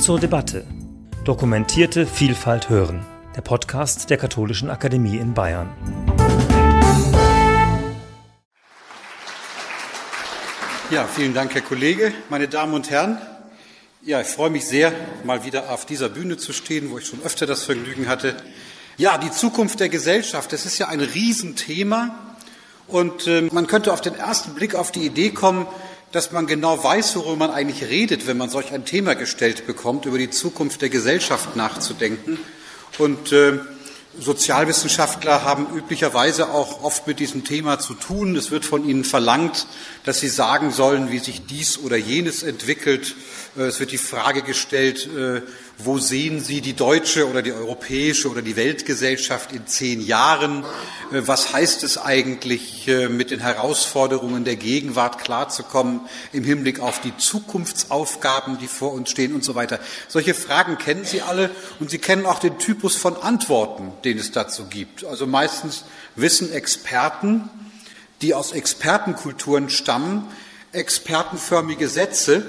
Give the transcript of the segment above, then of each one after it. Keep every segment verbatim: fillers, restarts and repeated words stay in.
zur Debatte. Dokumentierte Vielfalt hören. Der Podcast der Katholischen Akademie in Bayern. Ja, vielen Dank, Herr Kollege. Meine Damen und Herren, ja, ich freue mich sehr, mal wieder auf dieser Bühne zu stehen, wo ich schon öfter das Vergnügen hatte. Ja, die Zukunft der Gesellschaft, das ist ja ein Riesenthema. Und äh, man könnte auf den ersten Blick auf die Idee kommen, dass man genau weiß, worüber man eigentlich redet, wenn man solch ein Thema gestellt bekommt, über die Zukunft der Gesellschaft nachzudenken. Und äh, Sozialwissenschaftler haben üblicherweise auch oft mit diesem Thema zu tun. Es wird von ihnen verlangt, dass sie sagen sollen, wie sich dies oder jenes entwickelt. Es wird die Frage gestellt, wo sehen Sie die deutsche oder die europäische oder die Weltgesellschaft in zehn Jahren? Was heißt es eigentlich, mit den Herausforderungen der Gegenwart klarzukommen im Hinblick auf die Zukunftsaufgaben, die vor uns stehen und so weiter? Solche Fragen kennen Sie alle und Sie kennen auch den Typus von Antworten, den es dazu gibt. Also meistens wissen Experten, die aus Expertenkulturen stammen, expertenförmige Sätze,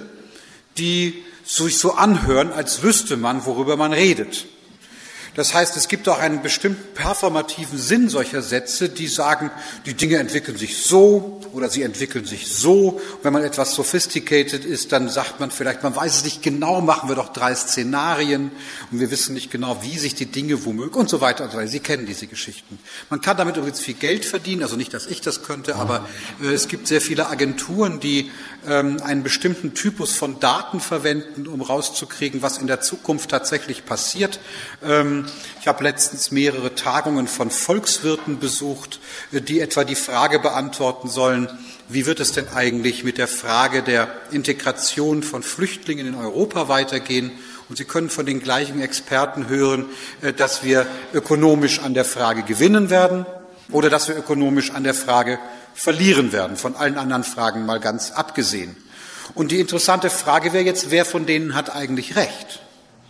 die sich so anhören, als wüsste man, worüber man redet. Das heißt, es gibt auch einen bestimmten performativen Sinn solcher Sätze, die sagen, die Dinge entwickeln sich so oder sie entwickeln sich so. Wenn man etwas sophisticated ist, dann sagt man vielleicht, man weiß es nicht genau, machen wir doch drei Szenarien und wir wissen nicht genau, wie sich die Dinge womöglich und so weiter und so weiter. Sie kennen diese Geschichten. Man kann damit übrigens viel Geld verdienen, also nicht, dass ich das könnte, aber äh, es gibt sehr viele Agenturen, die ähm, einen bestimmten Typus von Daten verwenden, um rauszukriegen, was in der Zukunft tatsächlich passiert. Ähm, Ich habe letztens mehrere Tagungen von Volkswirten besucht, die etwa die Frage beantworten sollen, wie wird es denn eigentlich mit der Frage der Integration von Flüchtlingen in Europa weitergehen? Und Sie können von den gleichen Experten hören, dass wir ökonomisch an der Frage gewinnen werden oder dass wir ökonomisch an der Frage verlieren werden, von allen anderen Fragen mal ganz abgesehen. Und die interessante Frage wäre jetzt, wer von denen hat eigentlich recht?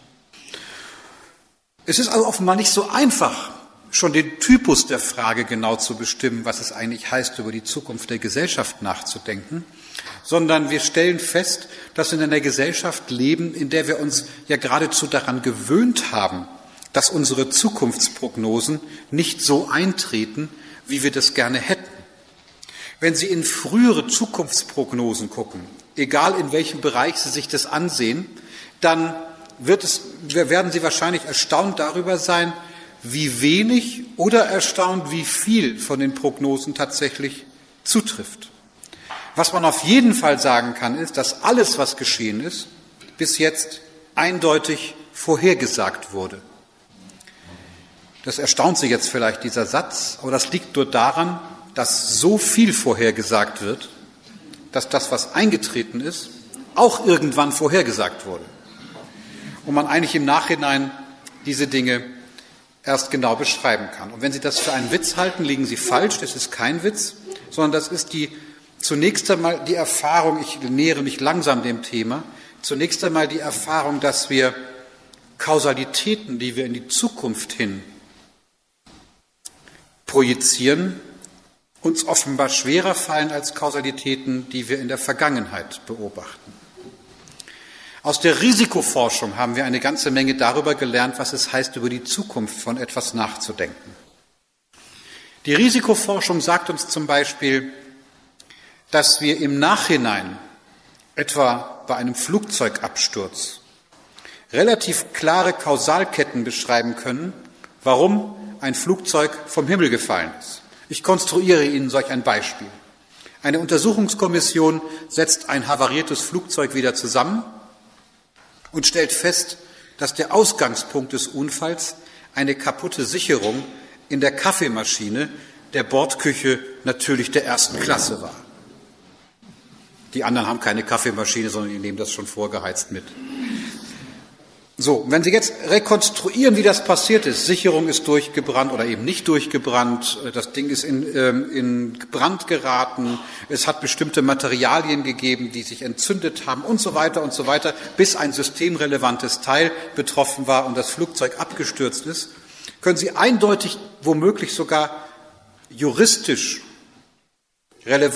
Es ist also offenbar nicht so einfach, schon den Typus der Frage genau zu bestimmen, was es eigentlich heißt, über die Zukunft der Gesellschaft nachzudenken, sondern wir stellen fest, dass wir in einer Gesellschaft leben, in der wir uns ja geradezu daran gewöhnt haben, dass unsere Zukunftsprognosen nicht so eintreten, wie wir das gerne hätten. Wenn Sie in frühere Zukunftsprognosen gucken, egal in welchem Bereich Sie sich das ansehen, dann wird es, werden Sie wahrscheinlich erstaunt darüber sein, wie wenig oder erstaunt, wie viel von den Prognosen tatsächlich zutrifft. Was man auf jeden Fall sagen kann, ist, dass alles, was geschehen ist, bis jetzt eindeutig vorhergesagt wurde. Das erstaunt Sie jetzt vielleicht, dieser Satz, aber das liegt nur daran, dass so viel vorhergesagt wird, dass das, was eingetreten ist, auch irgendwann vorhergesagt wurde. Und man eigentlich im Nachhinein diese Dinge erst genau beschreiben kann. Und wenn Sie das für einen Witz halten, liegen Sie falsch, das ist kein Witz, sondern das ist die zunächst einmal die Erfahrung, ich nähere mich langsam dem Thema, zunächst einmal die Erfahrung, dass wir Kausalitäten, die wir in die Zukunft hin projizieren, uns offenbar schwerer fallen als Kausalitäten, die wir in der Vergangenheit beobachten. Aus der Risikoforschung haben wir eine ganze Menge darüber gelernt, was es heißt, über die Zukunft von etwas nachzudenken. Die Risikoforschung sagt uns zum Beispiel, dass wir im Nachhinein, etwa bei einem Flugzeugabsturz, relativ klare Kausalketten beschreiben können, warum ein Flugzeug vom Himmel gefallen ist. Ich konstruiere Ihnen solch ein Beispiel. Eine Untersuchungskommission setzt ein havariertes Flugzeug wieder zusammen und stellt fest, dass der Ausgangspunkt des Unfalls eine kaputte Sicherung in der Kaffeemaschine der Bordküche natürlich der ersten Klasse war. Die anderen haben keine Kaffeemaschine, sondern die nehmen das schon vorgeheizt mit. So, wenn Sie jetzt rekonstruieren, wie das passiert ist, Sicherung ist durchgebrannt oder eben nicht durchgebrannt, das Ding ist in, ähm, in Brand geraten, es hat bestimmte Materialien gegeben, die sich entzündet haben und so weiter und so weiter, bis ein systemrelevantes Teil betroffen war und das Flugzeug abgestürzt ist, können Sie eindeutig, womöglich sogar juristisch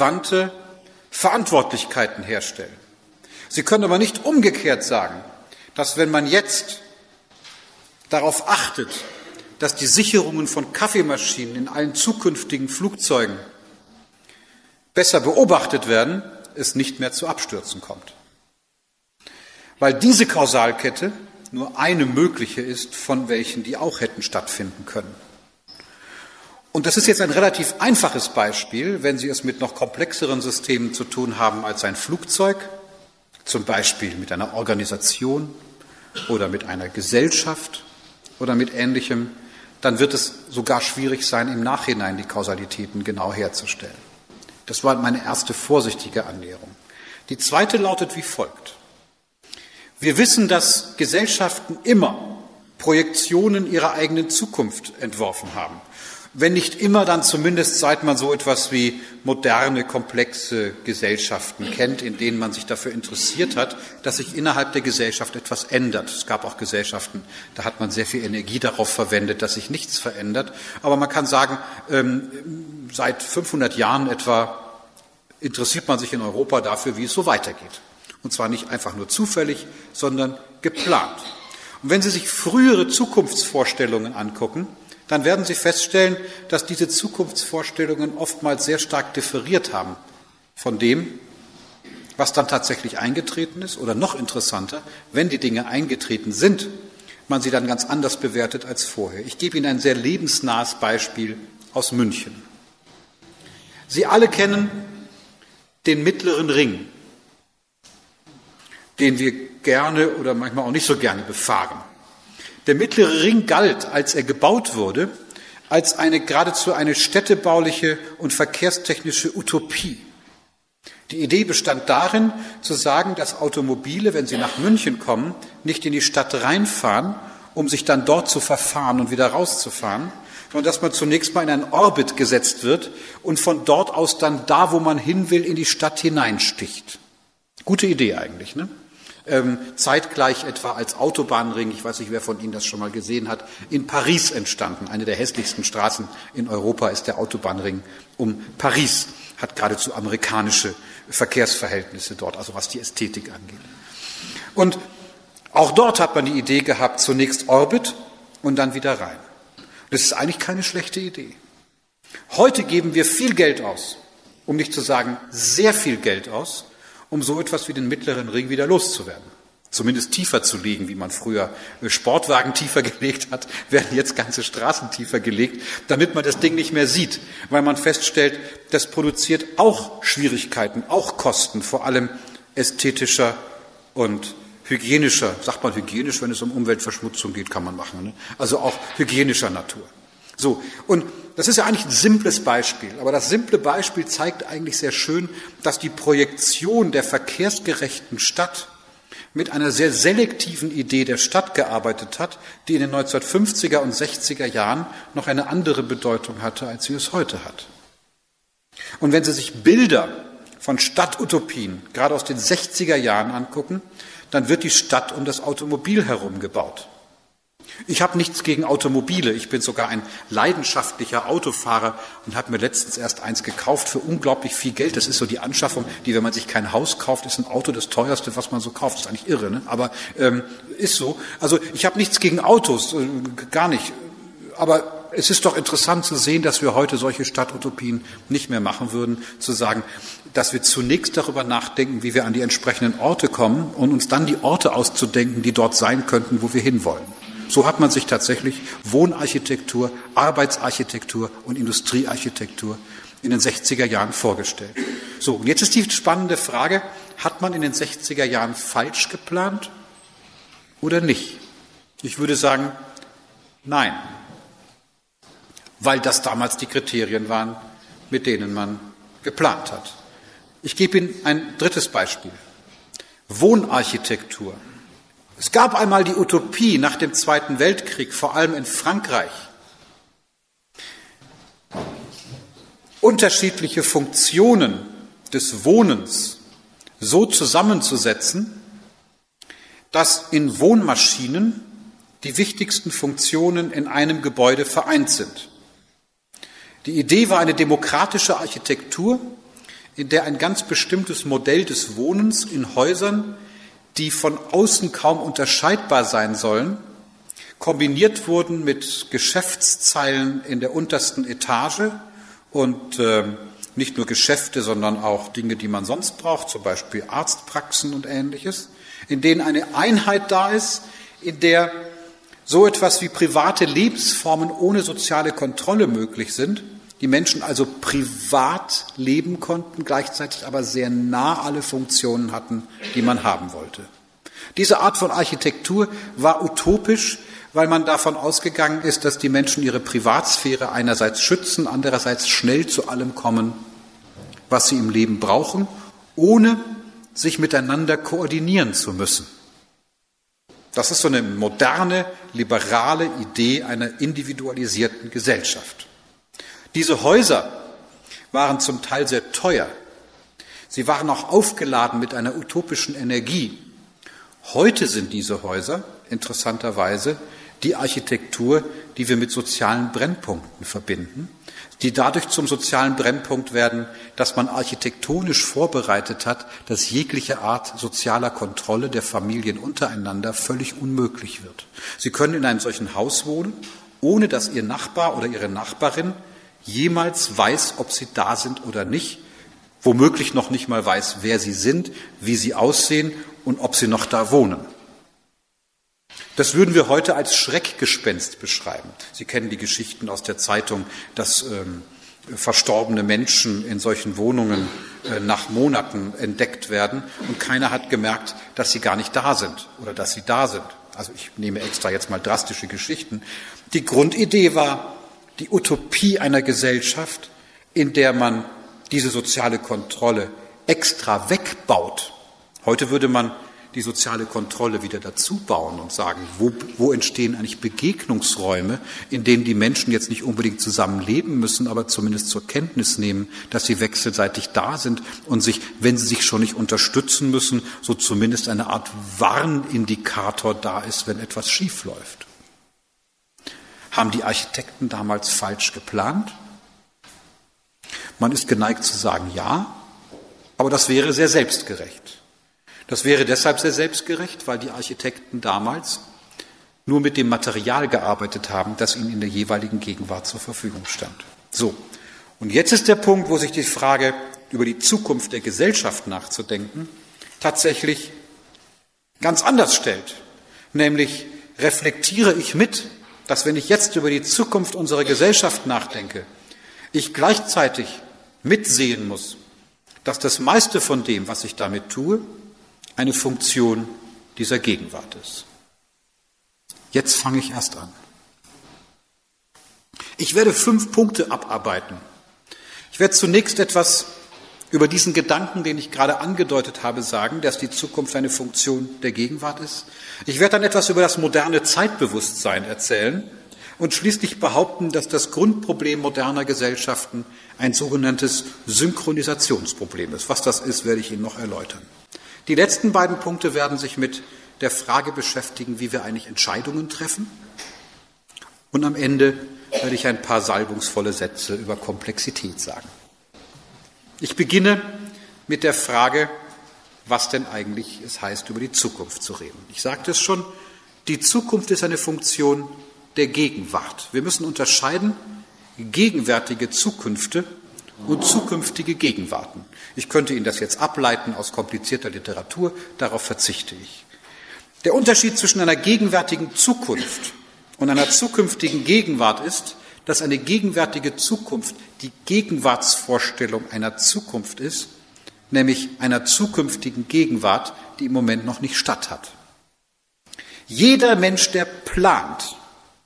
relevante Verantwortlichkeiten herstellen. Sie können aber nicht umgekehrt sagen, dass wenn man jetzt darauf achtet, dass die Sicherungen von Kaffeemaschinen in allen zukünftigen Flugzeugen besser beobachtet werden, es nicht mehr zu Abstürzen kommt. Weil diese Kausalkette nur eine mögliche ist, von welchen die auch hätten stattfinden können. Und das ist jetzt ein relativ einfaches Beispiel, wenn Sie es mit noch komplexeren Systemen zu tun haben als ein Flugzeug, zum Beispiel mit einer Organisation oder mit einer Gesellschaft oder mit Ähnlichem, dann wird es sogar schwierig sein, im Nachhinein die Kausalitäten genau herzustellen. Das war meine erste vorsichtige Annäherung. Die zweite lautet wie folgt. Wir wissen, dass Gesellschaften immer Projektionen ihrer eigenen Zukunft entworfen haben. Wenn nicht immer, dann zumindest seit man so etwas wie moderne, komplexe Gesellschaften kennt, in denen man sich dafür interessiert hat, dass sich innerhalb der Gesellschaft etwas ändert. Es gab auch Gesellschaften, da hat man sehr viel Energie darauf verwendet, dass sich nichts verändert. Aber man kann sagen, seit fünfhundert Jahren etwa interessiert man sich in Europa dafür, wie es so weitergeht. Und zwar nicht einfach nur zufällig, sondern geplant. Und wenn Sie sich frühere Zukunftsvorstellungen angucken, dann werden Sie feststellen, dass diese Zukunftsvorstellungen oftmals sehr stark differiert haben von dem, was dann tatsächlich eingetreten ist. Oder noch interessanter, wenn die Dinge eingetreten sind, man sie dann ganz anders bewertet als vorher. Ich gebe Ihnen ein sehr lebensnahes Beispiel aus München. Sie alle kennen den Mittleren Ring, den wir gerne oder manchmal auch nicht so gerne befahren. Der Mittlere Ring galt, als er gebaut wurde, als eine geradezu eine städtebauliche und verkehrstechnische Utopie. Die Idee bestand darin, zu sagen, dass Automobile, wenn sie nach München kommen, nicht in die Stadt reinfahren, um sich dann dort zu verfahren und wieder rauszufahren, sondern dass man zunächst mal in einen Orbit gesetzt wird und von dort aus dann da, wo man hin will, in die Stadt hineinsticht. Gute Idee eigentlich, ne? Ähm, zeitgleich etwa als Autobahnring, ich weiß nicht, wer von Ihnen das schon mal gesehen hat, in Paris entstanden. Eine der hässlichsten Straßen in Europa ist der Autobahnring um Paris, hat geradezu amerikanische Verkehrsverhältnisse dort, also was die Ästhetik angeht. Und auch dort hat man die Idee gehabt, zunächst Orbit und dann wieder rein. Das ist eigentlich keine schlechte Idee. Heute geben wir viel Geld aus, um nicht zu sagen sehr viel Geld aus, um so etwas wie den Mittleren Ring wieder loszuwerden. Zumindest tiefer zu legen, wie man früher Sportwagen tiefer gelegt hat, werden jetzt ganze Straßen tiefer gelegt, damit man das Ding nicht mehr sieht, weil man feststellt, das produziert auch Schwierigkeiten, auch Kosten, vor allem ästhetischer und hygienischer, sagt man hygienisch, wenn es um Umweltverschmutzung geht, kann man machen, ne? Also auch hygienischer Natur. So, und das ist ja eigentlich ein simples Beispiel, aber das simple Beispiel zeigt eigentlich sehr schön, dass die Projektion der verkehrsgerechten Stadt mit einer sehr selektiven Idee der Stadt gearbeitet hat, die in den neunzehnhundertfünfziger und sechziger Jahren noch eine andere Bedeutung hatte, als sie es heute hat. Und wenn Sie sich Bilder von Stadtutopien, gerade aus den sechziger Jahren angucken, dann wird die Stadt um das Automobil herum gebaut. Ich habe nichts gegen Automobile. Ich bin sogar ein leidenschaftlicher Autofahrer und habe mir letztens erst eins gekauft für unglaublich viel Geld. Das ist so die Anschaffung, die, wenn man sich kein Haus kauft, ist ein Auto das teuerste, was man so kauft. Das ist eigentlich irre, ne? Aber ähm, ist so. Also ich habe nichts gegen Autos, äh, gar nicht. Aber es ist doch interessant zu sehen, dass wir heute solche Stadtutopien nicht mehr machen würden, zu sagen, dass wir zunächst darüber nachdenken, wie wir an die entsprechenden Orte kommen und uns dann die Orte auszudenken, die dort sein könnten, wo wir hinwollen. So hat man sich tatsächlich Wohnarchitektur, Arbeitsarchitektur und Industriearchitektur in den sechziger Jahren vorgestellt. So, und jetzt ist die spannende Frage, hat man in den sechziger Jahren falsch geplant oder nicht? Ich würde sagen, nein, weil das damals die Kriterien waren, mit denen man geplant hat. Ich gebe Ihnen ein drittes Beispiel. Wohnarchitektur. Es gab einmal die Utopie nach dem Zweiten Weltkrieg, vor allem in Frankreich, unterschiedliche Funktionen des Wohnens so zusammenzusetzen, dass in Wohnmaschinen die wichtigsten Funktionen in einem Gebäude vereint sind. Die Idee war eine demokratische Architektur, in der ein ganz bestimmtes Modell des Wohnens in Häusern die von außen kaum unterscheidbar sein sollen, kombiniert wurden mit Geschäftszeilen in der untersten Etage und äh, nicht nur Geschäfte, sondern auch Dinge, die man sonst braucht, zum Beispiel Arztpraxen und Ähnliches, in denen eine Einheit da ist, in der so etwas wie private Lebensformen ohne soziale Kontrolle möglich sind, die Menschen also privat leben konnten, gleichzeitig aber sehr nah alle Funktionen hatten, die man haben wollte. Diese Art von Architektur war utopisch, weil man davon ausgegangen ist, dass die Menschen ihre Privatsphäre einerseits schützen, andererseits schnell zu allem kommen, was sie im Leben brauchen, ohne sich miteinander koordinieren zu müssen. Das ist so eine moderne, liberale Idee einer individualisierten Gesellschaft. Diese Häuser waren zum Teil sehr teuer. Sie waren auch aufgeladen mit einer utopischen Energie. Heute sind diese Häuser, interessanterweise, die Architektur, die wir mit sozialen Brennpunkten verbinden, die dadurch zum sozialen Brennpunkt werden, dass man architektonisch vorbereitet hat, dass jegliche Art sozialer Kontrolle der Familien untereinander völlig unmöglich wird. Sie können in einem solchen Haus wohnen, ohne dass Ihr Nachbar oder Ihre Nachbarin jemals weiß, ob Sie da sind oder nicht, womöglich noch nicht mal weiß, wer Sie sind, wie Sie aussehen und ob Sie noch da wohnen. Das würden wir heute als Schreckgespenst beschreiben. Sie kennen die Geschichten aus der Zeitung, dass ähm, verstorbene Menschen in solchen Wohnungen äh, nach Monaten entdeckt werden und keiner hat gemerkt, dass sie gar nicht da sind oder dass sie da sind. Also ich nehme extra jetzt mal drastische Geschichten. Die Grundidee war die Utopie einer Gesellschaft, in der man diese soziale Kontrolle extra wegbaut. Heute würde man die soziale Kontrolle wieder dazu bauen und sagen, wo, wo entstehen eigentlich Begegnungsräume, in denen die Menschen jetzt nicht unbedingt zusammen leben müssen, aber zumindest zur Kenntnis nehmen, dass sie wechselseitig da sind und sich, wenn sie sich schon nicht unterstützen müssen, so zumindest eine Art Warnindikator da ist, wenn etwas schief läuft. Haben die Architekten damals falsch geplant? Man ist geneigt zu sagen, ja, aber das wäre sehr selbstgerecht. Das wäre deshalb sehr selbstgerecht, weil die Architekten damals nur mit dem Material gearbeitet haben, das ihnen in der jeweiligen Gegenwart zur Verfügung stand. So, und jetzt ist der Punkt, wo sich die Frage, über die Zukunft der Gesellschaft nachzudenken, tatsächlich ganz anders stellt. Nämlich reflektiere ich mit, dass wenn ich jetzt über die Zukunft unserer Gesellschaft nachdenke, ich gleichzeitig mitsehen muss, dass das meiste von dem, was ich damit tue, eine Funktion dieser Gegenwart ist. Jetzt fange ich erst an. Ich werde fünf Punkte abarbeiten. Ich werde zunächst etwas über diesen Gedanken, den ich gerade angedeutet habe, sagen, dass die Zukunft eine Funktion der Gegenwart ist. Ich werde dann etwas über das moderne Zeitbewusstsein erzählen und schließlich behaupten, dass das Grundproblem moderner Gesellschaften ein sogenanntes Synchronisationsproblem ist. Was das ist, werde ich Ihnen noch erläutern. Die letzten beiden Punkte werden sich mit der Frage beschäftigen, wie wir eigentlich Entscheidungen treffen. Und am Ende werde ich ein paar salbungsvolle Sätze über Komplexität sagen. Ich beginne mit der Frage, was denn eigentlich es heißt, über die Zukunft zu reden. Ich sagte es schon, die Zukunft ist eine Funktion der Gegenwart. Wir müssen unterscheiden gegenwärtige Zukünfte und zukünftige Gegenwarten. Ich könnte Ihnen das jetzt ableiten aus komplizierter Literatur, darauf verzichte ich. Der Unterschied zwischen einer gegenwärtigen Zukunft und einer zukünftigen Gegenwart ist, dass eine gegenwärtige Zukunft die Gegenwartsvorstellung einer Zukunft ist, nämlich einer zukünftigen Gegenwart, die im Moment noch nicht statt hat. Jeder Mensch, der plant,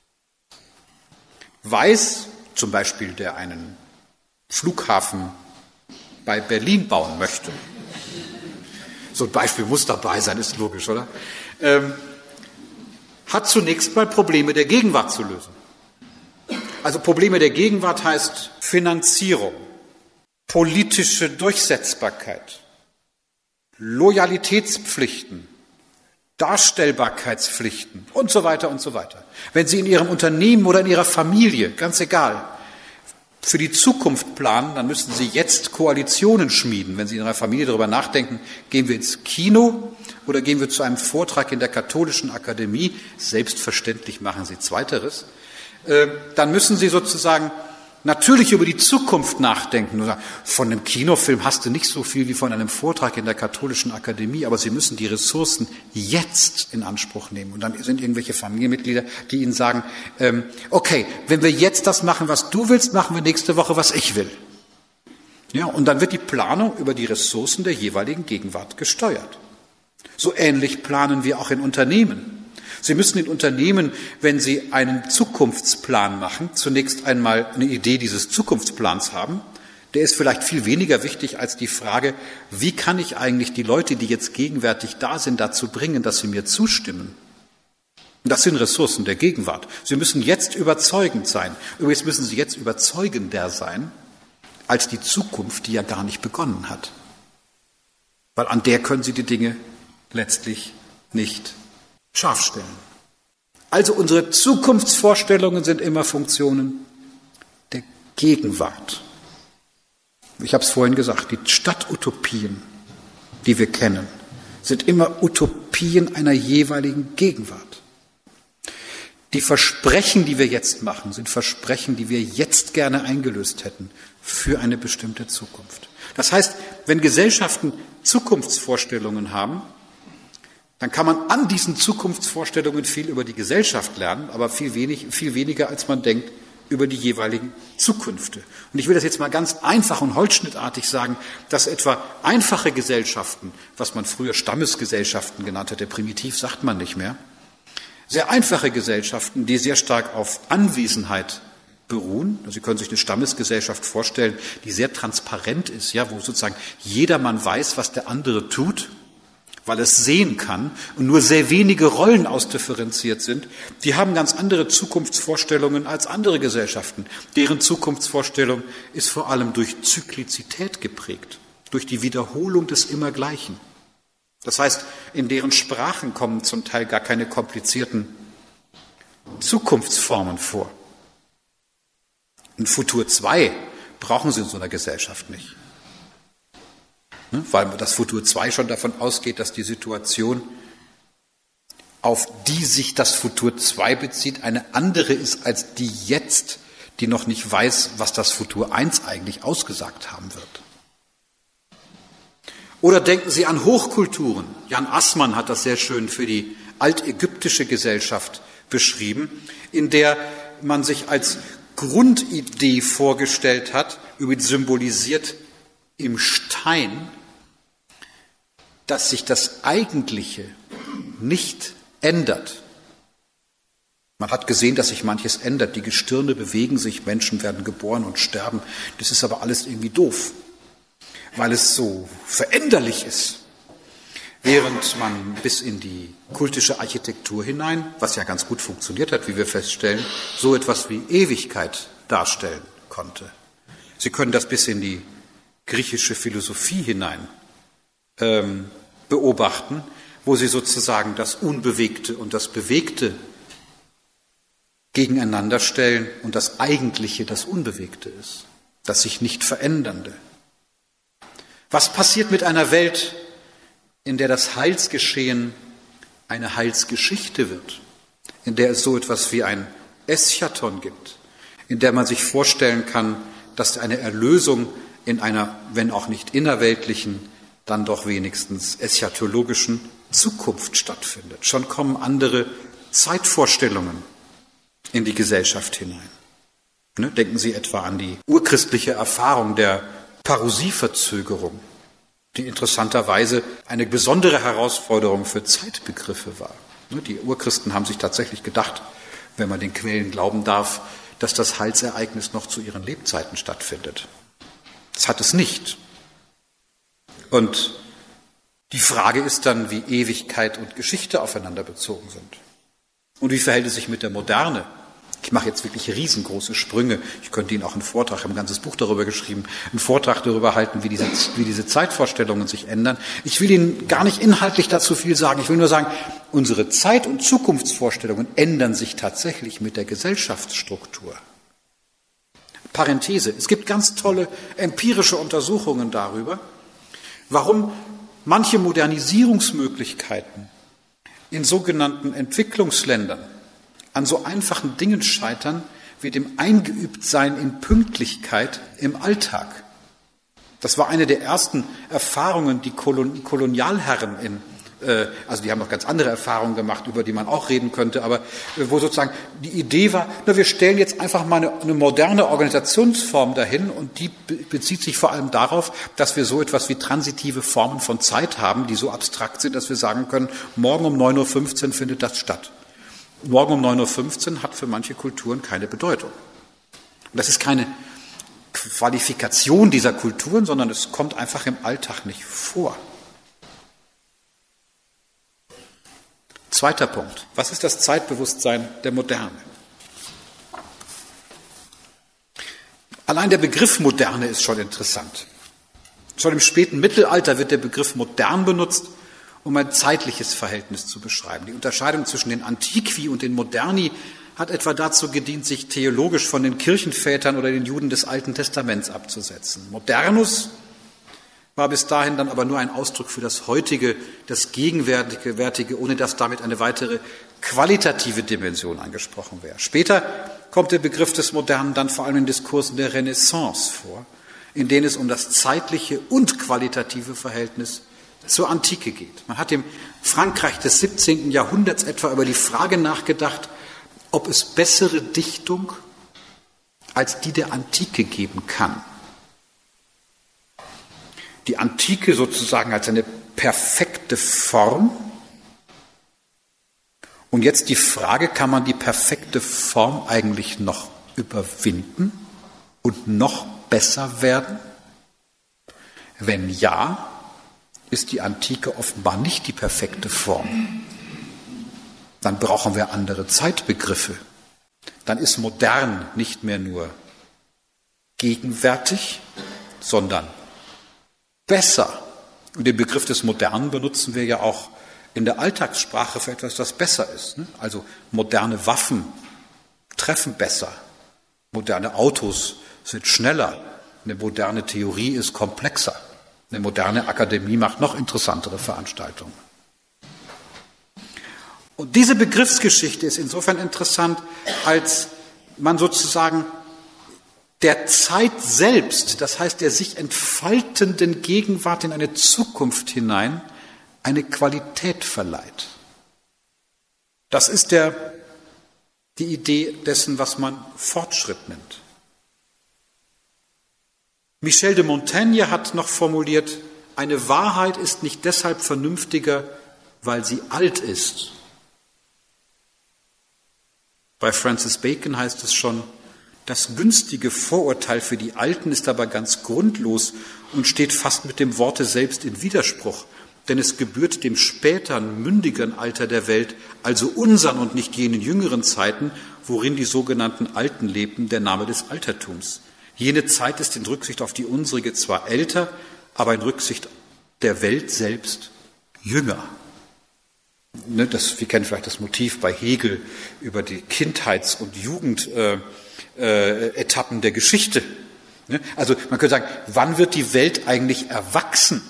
weiß, zum Beispiel der einen Flughafen bei Berlin bauen möchte. So ein Beispiel muss dabei sein, ist logisch, oder? Ähm, hat zunächst mal Probleme der Gegenwart zu lösen. Also Probleme der Gegenwart heißt Finanzierung, politische Durchsetzbarkeit, Loyalitätspflichten, Darstellbarkeitspflichten und so weiter und so weiter. Wenn Sie in Ihrem Unternehmen oder in Ihrer Familie, ganz egal, für die Zukunft planen, dann müssen Sie jetzt Koalitionen schmieden. Wenn Sie in Ihrer Familie darüber nachdenken, gehen wir ins Kino oder gehen wir zu einem Vortrag in der Katholischen Akademie, selbstverständlich machen Sie Zweiteres, äh, dann müssen Sie sozusagen natürlich über die Zukunft nachdenken. Von einem Kinofilm hast du nicht so viel wie von einem Vortrag in der Katholischen Akademie, aber Sie müssen die Ressourcen jetzt in Anspruch nehmen. Und dann sind irgendwelche Familienmitglieder, die Ihnen sagen, ähm, okay, wenn wir jetzt das machen, was du willst, machen wir nächste Woche, was ich will. Ja, und dann wird die Planung über die Ressourcen der jeweiligen Gegenwart gesteuert. So ähnlich planen wir auch in Unternehmen. Sie müssen in Unternehmen, wenn Sie einen Zukunftsplan machen, zunächst einmal eine Idee dieses Zukunftsplans haben. Der ist vielleicht viel weniger wichtig als die Frage, wie kann ich eigentlich die Leute, die jetzt gegenwärtig da sind, dazu bringen, dass sie mir zustimmen? Und das sind Ressourcen der Gegenwart. Sie müssen jetzt überzeugend sein. Übrigens müssen Sie jetzt überzeugender sein als die Zukunft, die ja gar nicht begonnen hat. Weil an der können Sie die Dinge letztlich nicht scharf stellen. Also unsere Zukunftsvorstellungen sind immer Funktionen der Gegenwart. Ich habe es vorhin gesagt, die Stadtutopien, die wir kennen, sind immer Utopien einer jeweiligen Gegenwart. Die Versprechen, die wir jetzt machen, sind Versprechen, die wir jetzt gerne eingelöst hätten für eine bestimmte Zukunft. Das heißt, wenn Gesellschaften Zukunftsvorstellungen haben, dann kann man an diesen Zukunftsvorstellungen viel über die Gesellschaft lernen, aber viel, wenig, viel weniger, als man denkt, über die jeweiligen Zukünfte. Und ich will das jetzt mal ganz einfach und holzschnittartig sagen, dass etwa einfache Gesellschaften, was man früher Stammesgesellschaften genannt hätte, primitiv sagt man nicht mehr, sehr einfache Gesellschaften, die sehr stark auf Anwesenheit beruhen. Sie können sich eine Stammesgesellschaft vorstellen, die sehr transparent ist, ja, wo sozusagen jedermann weiß, was der andere tut, weil es sehen kann und nur sehr wenige Rollen ausdifferenziert sind, die haben ganz andere Zukunftsvorstellungen als andere Gesellschaften. Deren Zukunftsvorstellung ist vor allem durch Zyklizität geprägt, durch die Wiederholung des Immergleichen. Das heißt, in deren Sprachen kommen zum Teil gar keine komplizierten Zukunftsformen vor. Ein Futur zwei brauchen Sie in so einer Gesellschaft nicht. Weil das Futur zwei schon davon ausgeht, dass die Situation, auf die sich das Futur zwei bezieht, eine andere ist als die jetzt, die noch nicht weiß, was das Futur eins eigentlich ausgesagt haben wird. Oder denken Sie an Hochkulturen. Jan Assmann hat das sehr schön für die altägyptische Gesellschaft beschrieben, in der man sich als Grundidee vorgestellt hat, symbolisiert im Stein, dass sich das Eigentliche nicht ändert. Man hat gesehen, dass sich manches ändert. Die Gestirne bewegen sich, Menschen werden geboren und sterben. Das ist aber alles irgendwie doof, weil es so veränderlich ist. Während man bis in die kultische Architektur hinein, was ja ganz gut funktioniert hat, wie wir feststellen, so etwas wie Ewigkeit darstellen konnte. Sie können das bis in die griechische Philosophie hinein ähm, beobachten, wo sie sozusagen das Unbewegte und das Bewegte gegeneinander stellen und das Eigentliche das Unbewegte ist, das sich nicht Verändernde. Was passiert mit einer Welt, in der das Heilsgeschehen eine Heilsgeschichte wird, in der es so etwas wie ein Eschaton gibt, in der man sich vorstellen kann, dass eine Erlösung in einer, wenn auch nicht innerweltlichen, dann doch wenigstens eschatologischen Zukunft stattfindet. Schon kommen andere Zeitvorstellungen in die Gesellschaft hinein. Ne? Denken Sie etwa an die urchristliche Erfahrung der Parosieverzögerung, die interessanterweise eine besondere Herausforderung für Zeitbegriffe war. Ne? Die Urchristen haben sich tatsächlich gedacht, wenn man den Quellen glauben darf, dass das Heilsereignis noch zu ihren Lebzeiten stattfindet. Das hat es nicht. Und die Frage ist dann, wie Ewigkeit und Geschichte aufeinander bezogen sind. Und wie verhält es sich mit der Moderne? Ich mache jetzt wirklich riesengroße Sprünge. Ich könnte Ihnen auch einen Vortrag, ich habe ein ganzes Buch darüber geschrieben, einen Vortrag darüber halten, wie diese, wie diese Zeitvorstellungen sich ändern. Ich will Ihnen gar nicht inhaltlich dazu viel sagen. Ich will nur sagen, unsere Zeit- und Zukunftsvorstellungen ändern sich tatsächlich mit der Gesellschaftsstruktur. Parenthese. Es gibt ganz tolle empirische Untersuchungen darüber, warum manche Modernisierungsmöglichkeiten in sogenannten Entwicklungsländern an so einfachen Dingen scheitern wie dem Eingeübtsein in Pünktlichkeit im Alltag. Das war eine der ersten Erfahrungen, die Kolon- Kolonialherren in Also die haben noch ganz andere Erfahrungen gemacht, über die man auch reden könnte, aber wo sozusagen die Idee war, na, wir stellen jetzt einfach mal eine, eine moderne Organisationsform dahin und die bezieht sich vor allem darauf, dass wir so etwas wie transitive Formen von Zeit haben, die so abstrakt sind, dass wir sagen können, morgen um neun Uhr fünfzehn findet das statt. Morgen um neun Uhr fünfzehn hat für manche Kulturen keine Bedeutung. Und das ist keine Qualifikation dieser Kulturen, sondern es kommt einfach im Alltag nicht vor. Zweiter Punkt. Was ist das Zeitbewusstsein der Moderne? Allein der Begriff Moderne ist schon interessant. Schon im späten Mittelalter wird der Begriff modern benutzt, um ein zeitliches Verhältnis zu beschreiben. Die Unterscheidung zwischen den Antiqui und den Moderni hat etwa dazu gedient, sich theologisch von den Kirchenvätern oder den Juden des Alten Testaments abzusetzen. Modernus war bis dahin dann aber nur ein Ausdruck für das Heutige, das Gegenwärtige, ohne dass damit eine weitere qualitative Dimension angesprochen wäre. Später kommt der Begriff des Modernen dann vor allem in Diskursen der Renaissance vor, in denen es um das zeitliche und qualitative Verhältnis zur Antike geht. Man hat im Frankreich des siebzehnten Jahrhunderts etwa über die Frage nachgedacht, ob es bessere Dichtung als die der Antike geben kann. Die Antike sozusagen als eine perfekte Form. Und jetzt die Frage, kann man die perfekte Form eigentlich noch überwinden und noch besser werden? Wenn ja, ist die Antike offenbar nicht die perfekte Form. Dann brauchen wir andere Zeitbegriffe. Dann ist modern nicht mehr nur gegenwärtig, sondern besser. Und den Begriff des Modernen benutzen wir ja auch in der Alltagssprache für etwas, das besser ist. Also moderne Waffen treffen besser. Moderne Autos sind schneller. Eine moderne Theorie ist komplexer. Eine moderne Akademie macht noch interessantere Veranstaltungen. Und diese Begriffsgeschichte ist insofern interessant, als man sozusagen der Zeit selbst, das heißt der sich entfaltenden Gegenwart in eine Zukunft hinein, eine Qualität verleiht. Das ist der, die Idee dessen, was man Fortschritt nennt. Michel de Montaigne hat noch formuliert, eine Wahrheit ist nicht deshalb vernünftiger, weil sie alt ist. Bei Francis Bacon heißt es schon, das günstige Vorurteil für die Alten ist aber ganz grundlos und steht fast mit dem Worte selbst in Widerspruch, denn es gebührt dem späteren, mündigeren Alter der Welt, also unseren und nicht jenen jüngeren Zeiten, worin die sogenannten Alten lebten, der Name des Altertums. Jene Zeit ist in Rücksicht auf die unsrige zwar älter, aber in Rücksicht der Welt selbst jünger. Das, wir kennen vielleicht das Motiv bei Hegel über die Kindheits- und Jugendetappen äh, äh, der Geschichte. Also man könnte sagen, wann wird die Welt eigentlich erwachsen?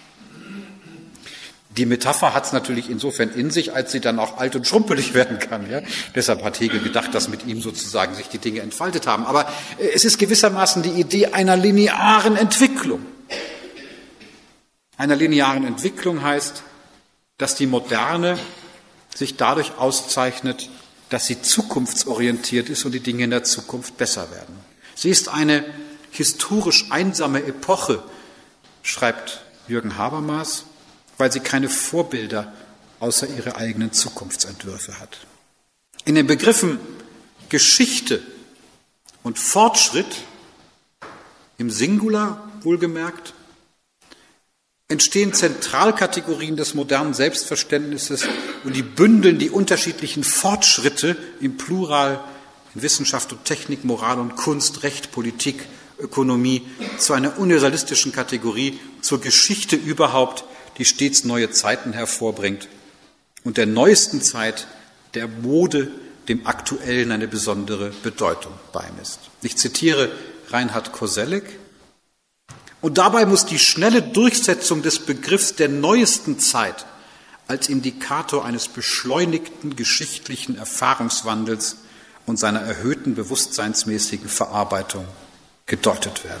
Die Metapher hat es natürlich insofern in sich, als sie dann auch alt und schrumpelig werden kann. Ja? Deshalb hat Hegel gedacht, dass mit ihm sozusagen sich die Dinge entfaltet haben. Aber es ist gewissermaßen die Idee einer linearen Entwicklung. Einer linearen Entwicklung heißt, dass die Moderne sich dadurch auszeichnet, dass sie zukunftsorientiert ist und die Dinge in der Zukunft besser werden. Sie ist eine historisch einsame Epoche, schreibt Jürgen Habermas, weil sie keine Vorbilder außer ihre eigenen Zukunftsentwürfe hat. In den Begriffen Geschichte und Fortschritt, im Singular wohlgemerkt, entstehen Zentralkategorien des modernen Selbstverständnisses und die bündeln die unterschiedlichen Fortschritte im Plural in Wissenschaft und Technik, Moral und Kunst, Recht, Politik, Ökonomie zu einer universalistischen Kategorie, zur Geschichte überhaupt, die stets neue Zeiten hervorbringt und der neuesten Zeit, der Mode, dem Aktuellen eine besondere Bedeutung beimisst. Ich zitiere Reinhard Koselleck: Und dabei muss die schnelle Durchsetzung des Begriffs der neuesten Zeit als Indikator eines beschleunigten geschichtlichen Erfahrungswandels und seiner erhöhten bewusstseinsmäßigen Verarbeitung gedeutet werden.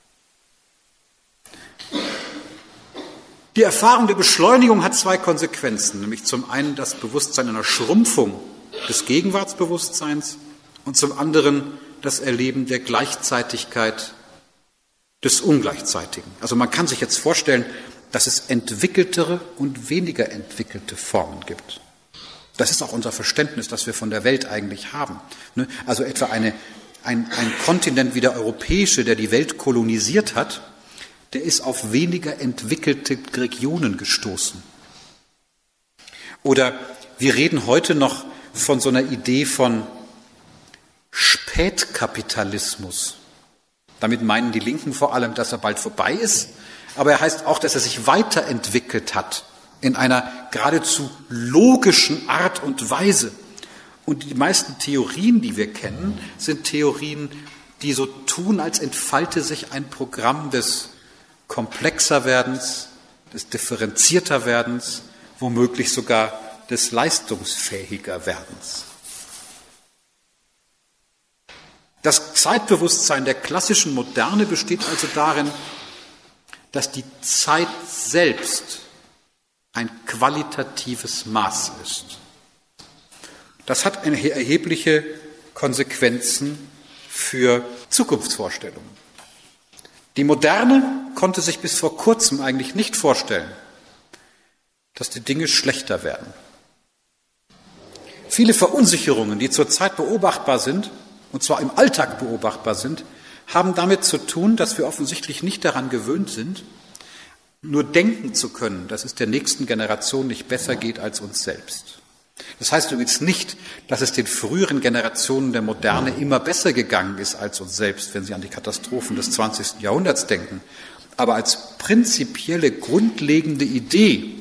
Die Erfahrung der Beschleunigung hat zwei Konsequenzen, nämlich zum einen das Bewusstsein einer Schrumpfung des Gegenwartsbewusstseins und zum anderen das Erleben der Gleichzeitigkeit des Ungleichzeitigen. Also man kann sich jetzt vorstellen, dass es entwickeltere und weniger entwickelte Formen gibt. Das ist auch unser Verständnis, das wir von der Welt eigentlich haben. Also etwa eine, ein, ein Kontinent wie der europäische, der die Welt kolonisiert hat, der ist auf weniger entwickelte Regionen gestoßen. Oder wir reden heute noch von so einer Idee von Spätkapitalismus. Damit meinen die Linken vor allem, dass er bald vorbei ist, aber er heißt auch, dass er sich weiterentwickelt hat in einer geradezu logischen Art und Weise. Und die meisten Theorien, die wir kennen, sind Theorien, die so tun, als entfalte sich ein Programm des komplexer Werdens, des differenzierter Werdens, womöglich sogar des leistungsfähiger Werdens. Das Zeitbewusstsein der klassischen Moderne besteht also darin, dass die Zeit selbst ein qualitatives Maß ist. Das hat erhebliche Konsequenzen für Zukunftsvorstellungen. Die Moderne konnte sich bis vor kurzem eigentlich nicht vorstellen, dass die Dinge schlechter werden. Viele Verunsicherungen, die zurzeit beobachtbar sind, und zwar im Alltag beobachtbar sind, haben damit zu tun, dass wir offensichtlich nicht daran gewöhnt sind, nur denken zu können, dass es der nächsten Generation nicht besser geht als uns selbst. Das heißt übrigens nicht, dass es den früheren Generationen der Moderne immer besser gegangen ist als uns selbst, wenn sie an die Katastrophen des zwanzigsten Jahrhunderts denken. Aber als prinzipielle, grundlegende Idee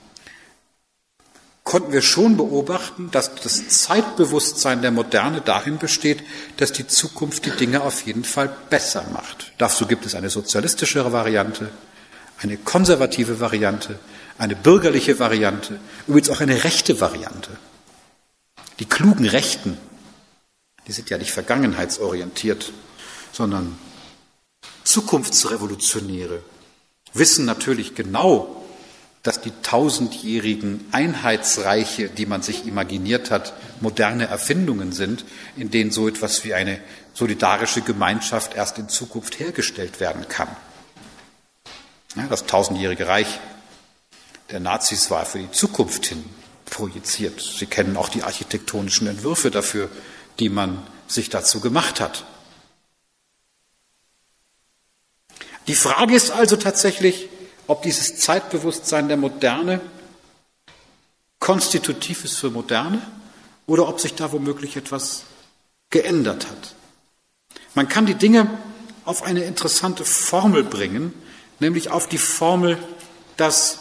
konnten wir schon beobachten, dass das Zeitbewusstsein der Moderne darin besteht, dass die Zukunft die Dinge auf jeden Fall besser macht. Dazu gibt es eine sozialistischere Variante, eine konservative Variante, eine bürgerliche Variante, übrigens auch eine rechte Variante. Die klugen Rechten, die sind ja nicht vergangenheitsorientiert, sondern Zukunftsrevolutionäre, wissen natürlich genau, dass die tausendjährigen Einheitsreiche, die man sich imaginiert hat, moderne Erfindungen sind, in denen so etwas wie eine solidarische Gemeinschaft erst in Zukunft hergestellt werden kann. Ja, das tausendjährige Reich der Nazis war für die Zukunft hin projiziert. Sie kennen auch die architektonischen Entwürfe dafür, die man sich dazu gemacht hat. Die Frage ist also tatsächlich, ob dieses Zeitbewusstsein der Moderne konstitutiv ist für Moderne oder ob sich da womöglich etwas geändert hat. Man kann die Dinge auf eine interessante Formel bringen, nämlich auf die Formel, dass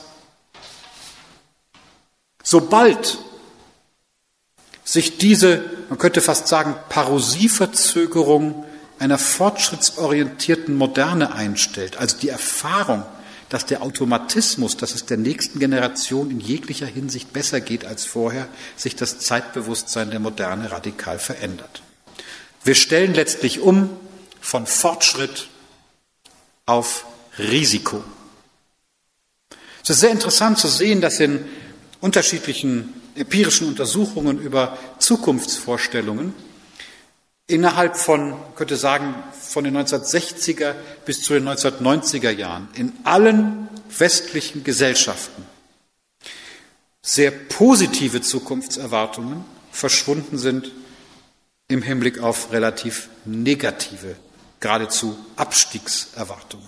sobald sich diese, man könnte fast sagen, Parosieverzögerung einer fortschrittsorientierten Moderne einstellt, also die Erfahrung, dass der Automatismus, dass es der nächsten Generation in jeglicher Hinsicht besser geht als vorher, sich das Zeitbewusstsein der Moderne radikal verändert. Wir stellen letztlich um von Fortschritt auf Risiko. Es ist sehr interessant zu sehen, dass in unterschiedlichen empirischen Untersuchungen über Zukunftsvorstellungen innerhalb von, man könnte sagen, von den neunzehnhundertsechziger bis zu den neunzehnhundertneunziger Jahren in allen westlichen Gesellschaften sehr positive Zukunftserwartungen verschwunden sind im Hinblick auf relativ negative, geradezu Abstiegserwartungen.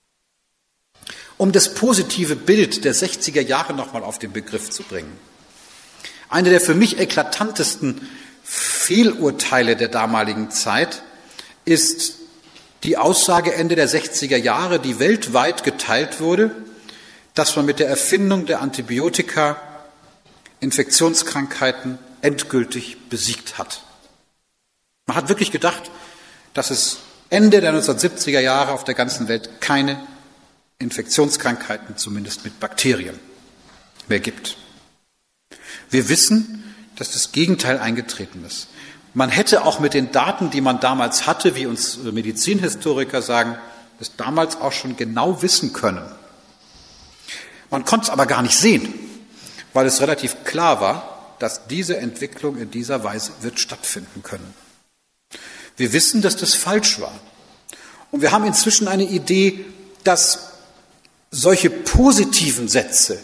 Um das positive Bild der sechziger Jahre nochmal auf den Begriff zu bringen. Eine der für mich eklatantesten Fehlurteile der damaligen Zeit ist die Aussage Ende der sechziger Jahre, die weltweit geteilt wurde, dass man mit der Erfindung der Antibiotika Infektionskrankheiten endgültig besiegt hat. Man hat wirklich gedacht, dass es Ende der neunzehnhundertsiebziger Jahre auf der ganzen Welt keine Infektionskrankheiten, zumindest mit Bakterien, mehr gibt. Wir wissen, dass das Gegenteil eingetreten ist. Man hätte auch mit den Daten, die man damals hatte, wie uns Medizinhistoriker sagen, das damals auch schon genau wissen können. Man konnte es aber gar nicht sehen, weil es relativ klar war, dass diese Entwicklung in dieser Weise wird stattfinden können. Wir wissen, dass das falsch war. Und wir haben inzwischen eine Idee, dass solche positiven Sätze,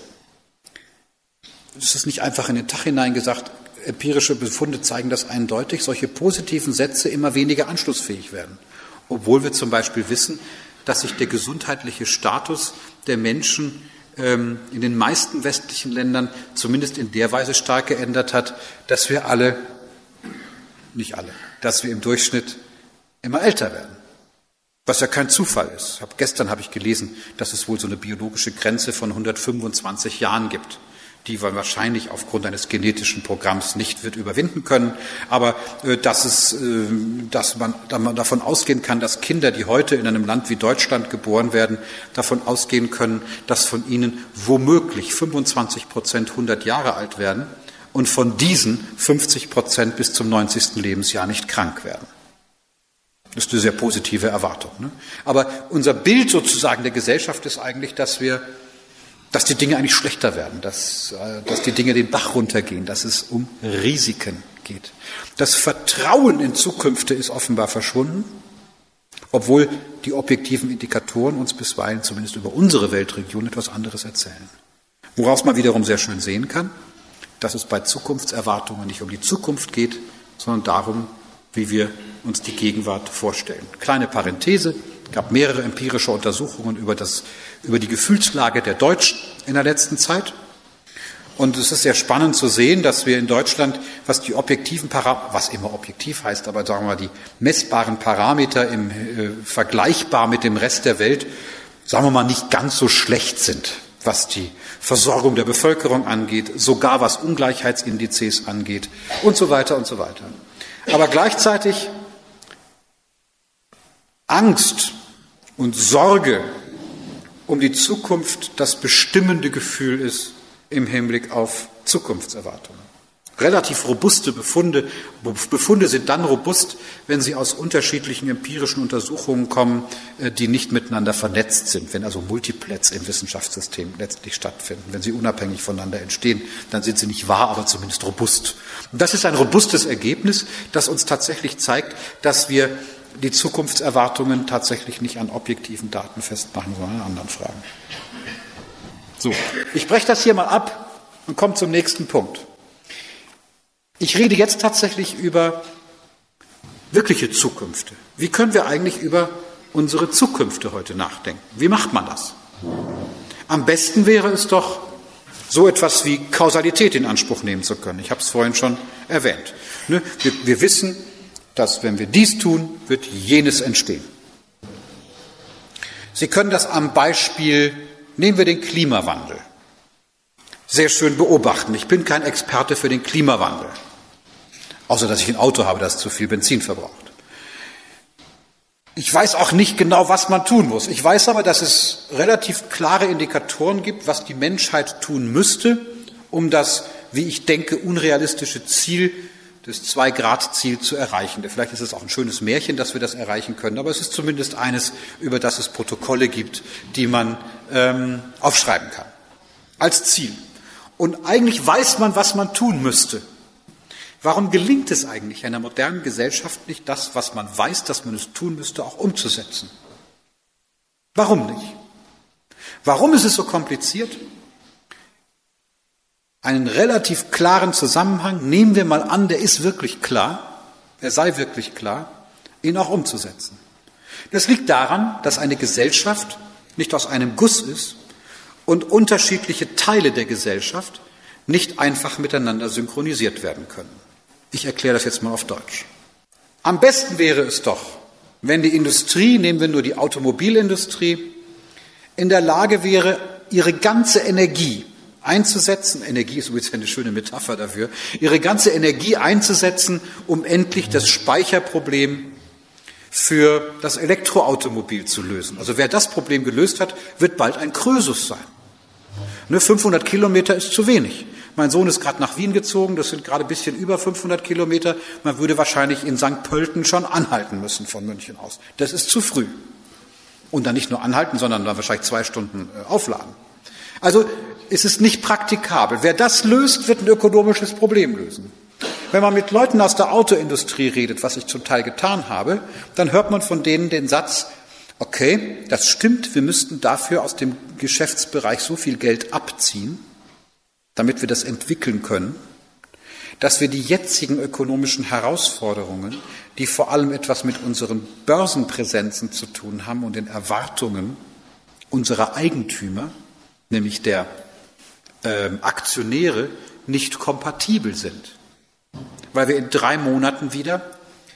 das ist nicht einfach in den Tag hinein gesagt, empirische Befunde zeigen das eindeutig, solche positiven Sätze immer weniger anschlussfähig werden. Obwohl wir zum Beispiel wissen, dass sich der gesundheitliche Status der Menschen ähm, in den meisten westlichen Ländern zumindest in der Weise stark geändert hat, dass wir alle, nicht alle, dass wir im Durchschnitt immer älter werden. Was ja kein Zufall ist. Hab, gestern habe ich gelesen, dass es wohl so eine biologische Grenze von hundertfünfundzwanzig Jahren gibt, die man wahrscheinlich aufgrund eines genetischen Programms nicht wird überwinden können, aber äh, dass, es, äh, dass man, dass man davon ausgehen kann, dass Kinder, die heute in einem Land wie Deutschland geboren werden, davon ausgehen können, dass von ihnen womöglich fünfundzwanzig Prozent hundert Jahre alt werden und von diesen fünfzig Prozent bis zum neunzigsten Lebensjahr nicht krank werden. Das ist eine sehr positive Erwartung. Ne? Aber unser Bild sozusagen der Gesellschaft ist eigentlich, dass wir, dass die Dinge eigentlich schlechter werden, dass, dass die Dinge den Bach runtergehen, dass es um Risiken geht. Das Vertrauen in Zukünfte ist offenbar verschwunden, obwohl die objektiven Indikatoren uns bisweilen zumindest über unsere Weltregion etwas anderes erzählen. Woraus man wiederum sehr schön sehen kann, dass es bei Zukunftserwartungen nicht um die Zukunft geht, sondern darum, wie wir uns die Gegenwart vorstellen. Kleine Parenthese, es gab mehrere empirische Untersuchungen über, das, über die Gefühlslage der Deutschen in der letzten Zeit. Und es ist sehr spannend zu sehen, dass wir in Deutschland, was die objektiven Parameter, was immer objektiv heißt, aber sagen wir mal die messbaren Parameter im äh, vergleichbar mit dem Rest der Welt, sagen wir mal nicht ganz so schlecht sind, was die Versorgung der Bevölkerung angeht, sogar was Ungleichheitsindizes angeht und so weiter und so weiter. Aber gleichzeitig Angst und Sorge um die Zukunft das bestimmende Gefühl ist im Hinblick auf Zukunftserwartungen. Relativ robuste Befunde. Befunde sind dann robust, wenn sie aus unterschiedlichen empirischen Untersuchungen kommen, die nicht miteinander vernetzt sind, wenn also Multiplätz im Wissenschaftssystem letztlich stattfinden. Wenn sie unabhängig voneinander entstehen, dann sind sie nicht wahr, aber zumindest robust. Und das ist ein robustes Ergebnis, das uns tatsächlich zeigt, dass wir die Zukunftserwartungen tatsächlich nicht an objektiven Daten festmachen, sondern an anderen Fragen. So, ich breche das hier mal ab und komme zum nächsten Punkt. Ich rede jetzt tatsächlich über wirkliche Zukünfte. Wie können wir eigentlich über unsere Zukünfte heute nachdenken? Wie macht man das? Am besten wäre es doch, so etwas wie Kausalität in Anspruch nehmen zu können. Ich habe es vorhin schon erwähnt. Wir, wir wissen, dass wenn wir dies tun, wird jenes entstehen. Sie können das am Beispiel, nehmen wir den Klimawandel, sehr schön beobachten. Ich bin kein Experte für den Klimawandel, außer dass ich ein Auto habe, das zu viel Benzin verbraucht. Ich weiß auch nicht genau, was man tun muss. Ich weiß aber, dass es relativ klare Indikatoren gibt, was die Menschheit tun müsste, um das, wie ich denke, unrealistische Ziel, das Zwei-Grad-Ziel zu erreichen. Vielleicht ist es auch ein schönes Märchen, dass wir das erreichen können, aber es ist zumindest eines, über das es Protokolle gibt, die man ähm, aufschreiben kann, als Ziel. Und eigentlich weiß man, was man tun müsste. Warum gelingt es eigentlich einer modernen Gesellschaft nicht, das, was man weiß, dass man es tun müsste, auch umzusetzen? Warum nicht? Warum ist es so kompliziert? Einen relativ klaren Zusammenhang, nehmen wir mal an, der ist wirklich klar, er sei wirklich klar, ihn auch umzusetzen. Das liegt daran, dass eine Gesellschaft nicht aus einem Guss ist und unterschiedliche Teile der Gesellschaft nicht einfach miteinander synchronisiert werden können. Ich erkläre das jetzt mal auf Deutsch. Am besten wäre es doch, wenn die Industrie, nehmen wir nur die Automobilindustrie, in der Lage wäre, ihre ganze Energie einzusetzen, Energie ist übrigens eine schöne Metapher dafür, ihre ganze Energie einzusetzen, um endlich das Speicherproblem für das Elektroautomobil zu lösen. Also wer das Problem gelöst hat, wird bald ein Krösus sein. Ne, fünfhundert Kilometer ist zu wenig. Mein Sohn ist gerade nach Wien gezogen, das sind gerade ein bisschen über fünfhundert Kilometer. Man würde wahrscheinlich in Sankt Pölten schon anhalten müssen von München aus. Das ist zu früh. Und dann nicht nur anhalten, sondern dann wahrscheinlich zwei Stunden äh, aufladen. Also ist es nicht praktikabel. Wer das löst, wird ein ökonomisches Problem lösen. Wenn man mit Leuten aus der Autoindustrie redet, was ich zum Teil getan habe, dann hört man von denen den Satz, okay, das stimmt, wir müssten dafür aus dem Geschäftsbereich so viel Geld abziehen, damit wir das entwickeln können, dass wir die jetzigen ökonomischen Herausforderungen, die vor allem etwas mit unseren Börsenpräsenzen zu tun haben und den Erwartungen unserer Eigentümer, nämlich der äh, Aktionäre, nicht kompatibel sind. Weil wir in drei Monaten wieder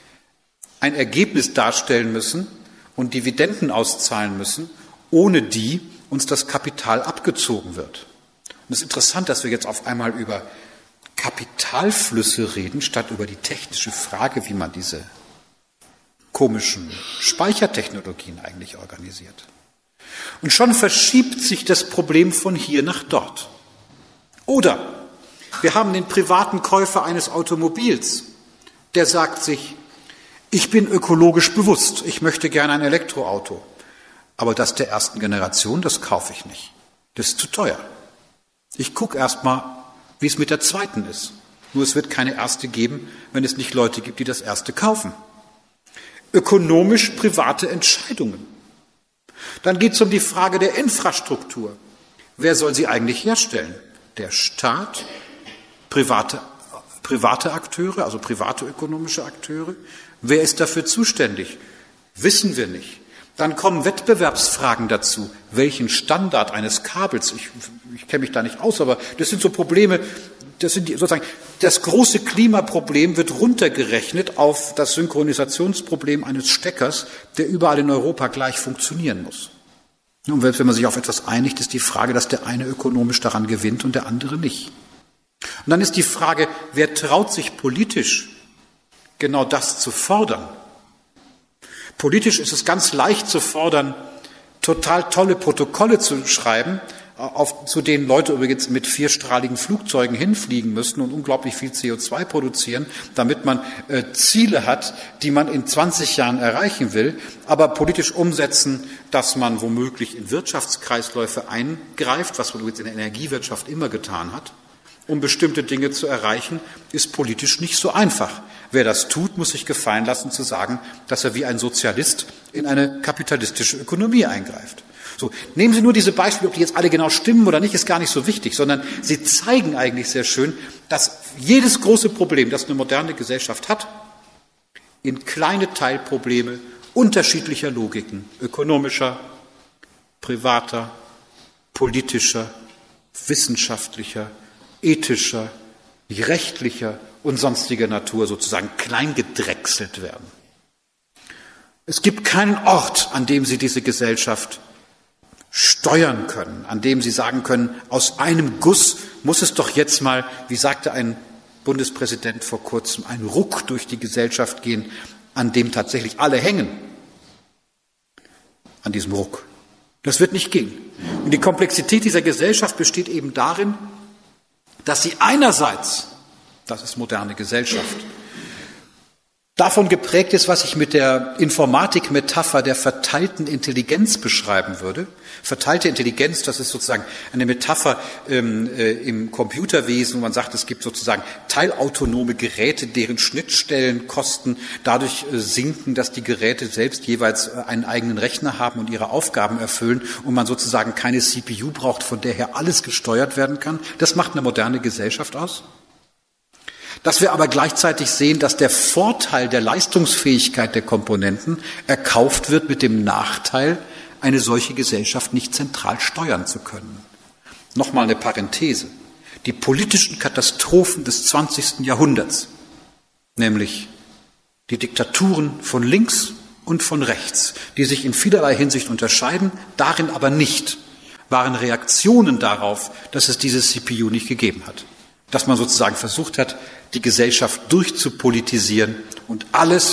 ein Ergebnis darstellen müssen und Dividenden auszahlen müssen, ohne die uns das Kapital abgezogen wird. Und es ist interessant, dass wir jetzt auf einmal über Kapitalflüsse reden, statt über die technische Frage, wie man diese komischen Speichertechnologien eigentlich organisiert. Und schon verschiebt sich das Problem von hier nach dort. Oder wir haben den privaten Käufer eines Automobils, der sagt sich, ich bin ökologisch bewusst, ich möchte gerne ein Elektroauto, aber das der ersten Generation, das kaufe ich nicht. Das ist zu teuer. Ich gucke erst mal, wie es mit der zweiten ist. Nur es wird keine erste geben, wenn es nicht Leute gibt, die das erste kaufen. Ökonomisch private Entscheidungen. Dann geht es um die Frage der Infrastruktur. Wer soll sie eigentlich herstellen? Der Staat, private, private Akteure, also private ökonomische Akteure. Wer ist dafür zuständig? Wissen wir nicht. Dann kommen Wettbewerbsfragen dazu. Welchen Standard eines Kabels? Ich, ich kenne mich da nicht aus, aber das sind so Probleme, das sind die, sozusagen, das große Klimaproblem wird runtergerechnet auf das Synchronisationsproblem eines Steckers, der überall in Europa gleich funktionieren muss. Und wenn man sich auf etwas einigt, ist die Frage, dass der eine ökonomisch daran gewinnt und der andere nicht. Und dann ist die Frage, wer traut sich politisch genau das zu fordern? Politisch ist es ganz leicht zu fordern, total tolle Protokolle zu schreiben, auf, zu denen Leute übrigens mit vierstrahligen Flugzeugen hinfliegen müssen und unglaublich viel C O zwei produzieren, damit man äh, Ziele hat, die man in zwanzig Jahren erreichen will, aber politisch umsetzen, dass man womöglich in Wirtschaftskreisläufe eingreift, was man übrigens in der Energiewirtschaft immer getan hat, um bestimmte Dinge zu erreichen, ist politisch nicht so einfach. Wer das tut, muss sich gefallen lassen zu sagen, dass er wie ein Sozialist in eine kapitalistische Ökonomie eingreift. So, nehmen Sie nur diese Beispiele, ob die jetzt alle genau stimmen oder nicht, ist gar nicht so wichtig, sondern sie zeigen eigentlich sehr schön, dass jedes große Problem, das eine moderne Gesellschaft hat, in kleine Teilprobleme unterschiedlicher Logiken, ökonomischer, privater, politischer, wissenschaftlicher, ethischer, rechtlicher und sonstiger Natur sozusagen kleingedrechselt werden. Es gibt keinen Ort, an dem Sie diese Gesellschaft steuern können, an dem Sie sagen können, aus einem Guss muss es doch jetzt mal, wie sagte ein Bundespräsident vor kurzem, ein Ruck durch die Gesellschaft gehen, an dem tatsächlich alle hängen. An diesem Ruck. Das wird nicht gehen. Und die Komplexität dieser Gesellschaft besteht eben darin, dass sie einerseits, das ist moderne Gesellschaft, davon geprägt ist, was ich mit der Informatik-Metapher der verteilten Intelligenz beschreiben würde. Verteilte Intelligenz, das ist sozusagen eine Metapher ähm, äh, im Computerwesen, wo man sagt, es gibt sozusagen teilautonome Geräte, deren Schnittstellenkosten dadurch äh, sinken, dass die Geräte selbst jeweils äh, einen eigenen Rechner haben und ihre Aufgaben erfüllen und man sozusagen keine C P U braucht, von der her alles gesteuert werden kann. Das macht eine moderne Gesellschaft aus. Dass wir aber gleichzeitig sehen, dass der Vorteil der Leistungsfähigkeit der Komponenten erkauft wird mit dem Nachteil, eine solche Gesellschaft nicht zentral steuern zu können. Nochmal eine Parenthese. Die politischen Katastrophen des zwanzigsten Jahrhunderts, nämlich die Diktaturen von links und von rechts, die sich in vielerlei Hinsicht unterscheiden, darin aber nicht, waren Reaktionen darauf, dass es dieses C P U nicht gegeben hat. Dass man sozusagen versucht hat, die Gesellschaft durchzupolitisieren und alles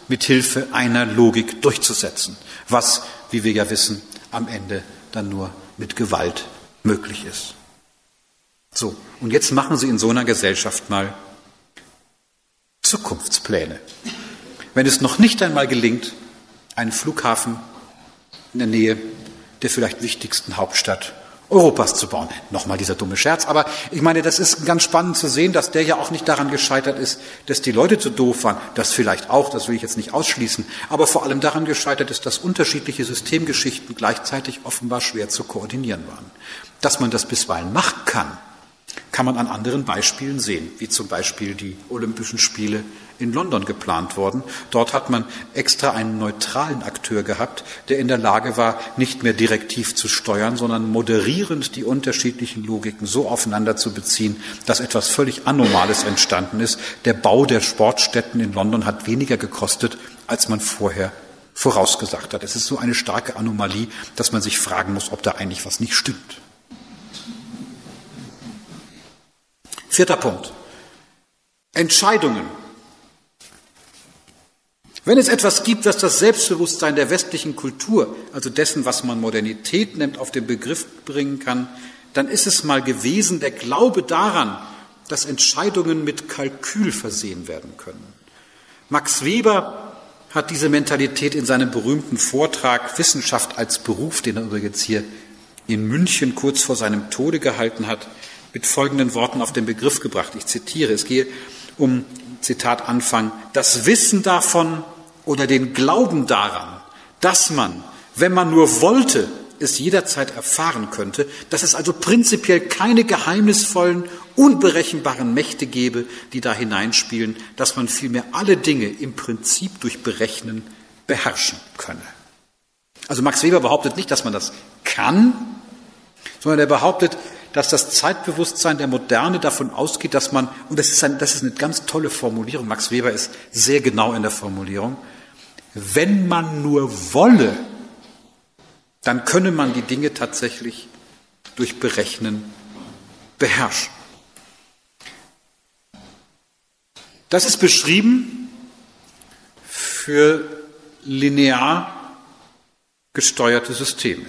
mit Hilfe einer Logik durchzusetzen, was, wie wir ja wissen, am Ende dann nur mit Gewalt möglich ist. So, und jetzt machen Sie in so einer Gesellschaft mal Zukunftspläne. Wenn es noch nicht einmal gelingt, einen Flughafen in der Nähe der vielleicht wichtigsten Hauptstadt Europas zu bauen. Nochmal dieser dumme Scherz, aber ich meine, das ist ganz spannend zu sehen, dass der ja auch nicht daran gescheitert ist, dass die Leute zu doof waren. Das vielleicht auch, das will ich jetzt nicht ausschließen, aber vor allem daran gescheitert ist, dass unterschiedliche Systemgeschichten gleichzeitig offenbar schwer zu koordinieren waren. Dass man das bisweilen machen kann, kann man an anderen Beispielen sehen, wie zum Beispiel die Olympischen Spiele in London geplant worden. Dort hat man extra einen neutralen Akteur gehabt, der in der Lage war, nicht mehr direktiv zu steuern, sondern moderierend die unterschiedlichen Logiken so aufeinander zu beziehen, dass etwas völlig Anomales entstanden ist. Der Bau der Sportstätten in London hat weniger gekostet, als man vorher vorausgesagt hat. Es ist so eine starke Anomalie, dass man sich fragen muss, ob da eigentlich was nicht stimmt. Vierter Punkt. Entscheidungen. Wenn es etwas gibt, was das Selbstbewusstsein der westlichen Kultur, also dessen, was man Modernität nennt, auf den Begriff bringen kann, dann ist es mal gewesen der Glaube daran, dass Entscheidungen mit Kalkül versehen werden können. Max Weber hat diese Mentalität in seinem berühmten Vortrag Wissenschaft als Beruf, den er übrigens hier in München kurz vor seinem Tode gehalten hat, mit folgenden Worten auf den Begriff gebracht. Ich zitiere, es gehe um, Zitat Anfang, das Wissen davon oder den Glauben daran, dass man, wenn man nur wollte, es jederzeit erfahren könnte, dass es also prinzipiell keine geheimnisvollen, unberechenbaren Mächte gäbe, die da hineinspielen, dass man vielmehr alle Dinge im Prinzip durch Berechnen beherrschen könne. Also Max Weber behauptet nicht, dass man das kann, sondern er behauptet, dass das Zeitbewusstsein der Moderne davon ausgeht, dass man, und das ist, ein, das ist eine ganz tolle Formulierung, Max Weber ist sehr genau in der Formulierung, wenn man nur wolle, dann könne man die Dinge tatsächlich durch Berechnen beherrschen. Das ist beschrieben für linear gesteuerte Systeme.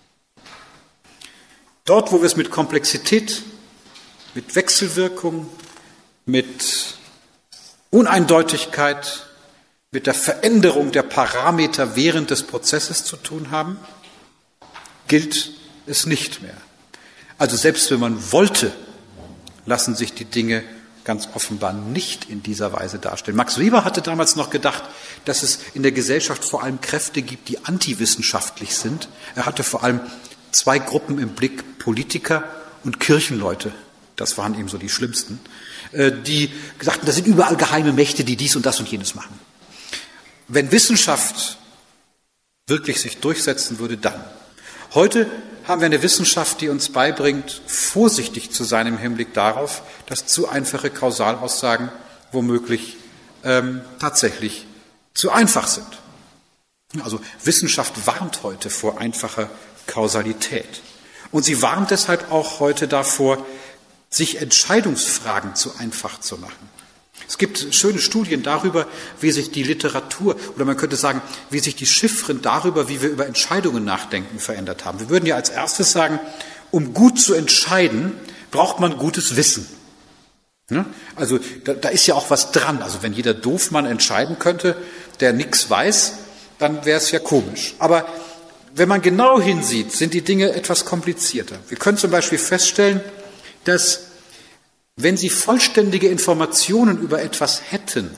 Dort, wo wir es mit Komplexität, mit Wechselwirkung, mit Uneindeutigkeit, mit der Veränderung der Parameter während des Prozesses zu tun haben, gilt es nicht mehr. Also selbst wenn man wollte, lassen sich die Dinge ganz offenbar nicht in dieser Weise darstellen. Max Weber hatte damals noch gedacht, dass es in der Gesellschaft vor allem Kräfte gibt, die antiwissenschaftlich sind. Er hatte vor allem zwei Gruppen im Blick, Politiker und Kirchenleute, das waren eben so die schlimmsten, die sagten, das sind überall geheime Mächte, die dies und das und jenes machen. Wenn Wissenschaft wirklich sich durchsetzen würde, dann. Heute haben wir eine Wissenschaft, die uns beibringt, vorsichtig zu sein im Hinblick darauf, dass zu einfache Kausalaussagen womöglich ähm, tatsächlich zu einfach sind. Also Wissenschaft warnt heute vor einfacher Kausalität. Und sie warnt deshalb auch heute davor, sich Entscheidungsfragen zu einfach zu machen. Es gibt schöne Studien darüber, wie sich die Literatur, oder man könnte sagen, wie sich die Chiffren darüber, wie wir über Entscheidungen nachdenken, verändert haben. Wir würden ja als erstes sagen, um gut zu entscheiden, braucht man gutes Wissen. Also da, da ist ja auch was dran. Also wenn jeder Doofmann entscheiden könnte, der nichts weiß, dann wäre es ja komisch. Aber wenn man genau hinsieht, sind die Dinge etwas komplizierter. Wir können zum Beispiel feststellen, dass wenn Sie vollständige Informationen über etwas hätten,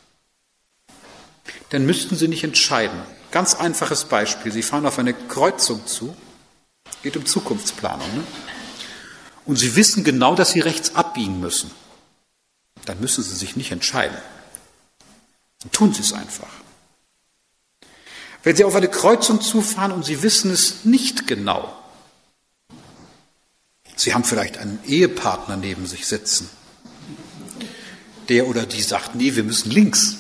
dann müssten Sie nicht entscheiden. Ganz einfaches Beispiel. Sie fahren auf eine Kreuzung zu, geht um Zukunftsplanung, ne? Und Sie wissen genau, dass Sie rechts abbiegen müssen. Dann müssen Sie sich nicht entscheiden. Dann tun Sie es einfach. Wenn Sie auf eine Kreuzung zufahren und Sie wissen es nicht genau, Sie haben vielleicht einen Ehepartner neben sich sitzen, der oder die sagt, nee, wir müssen links.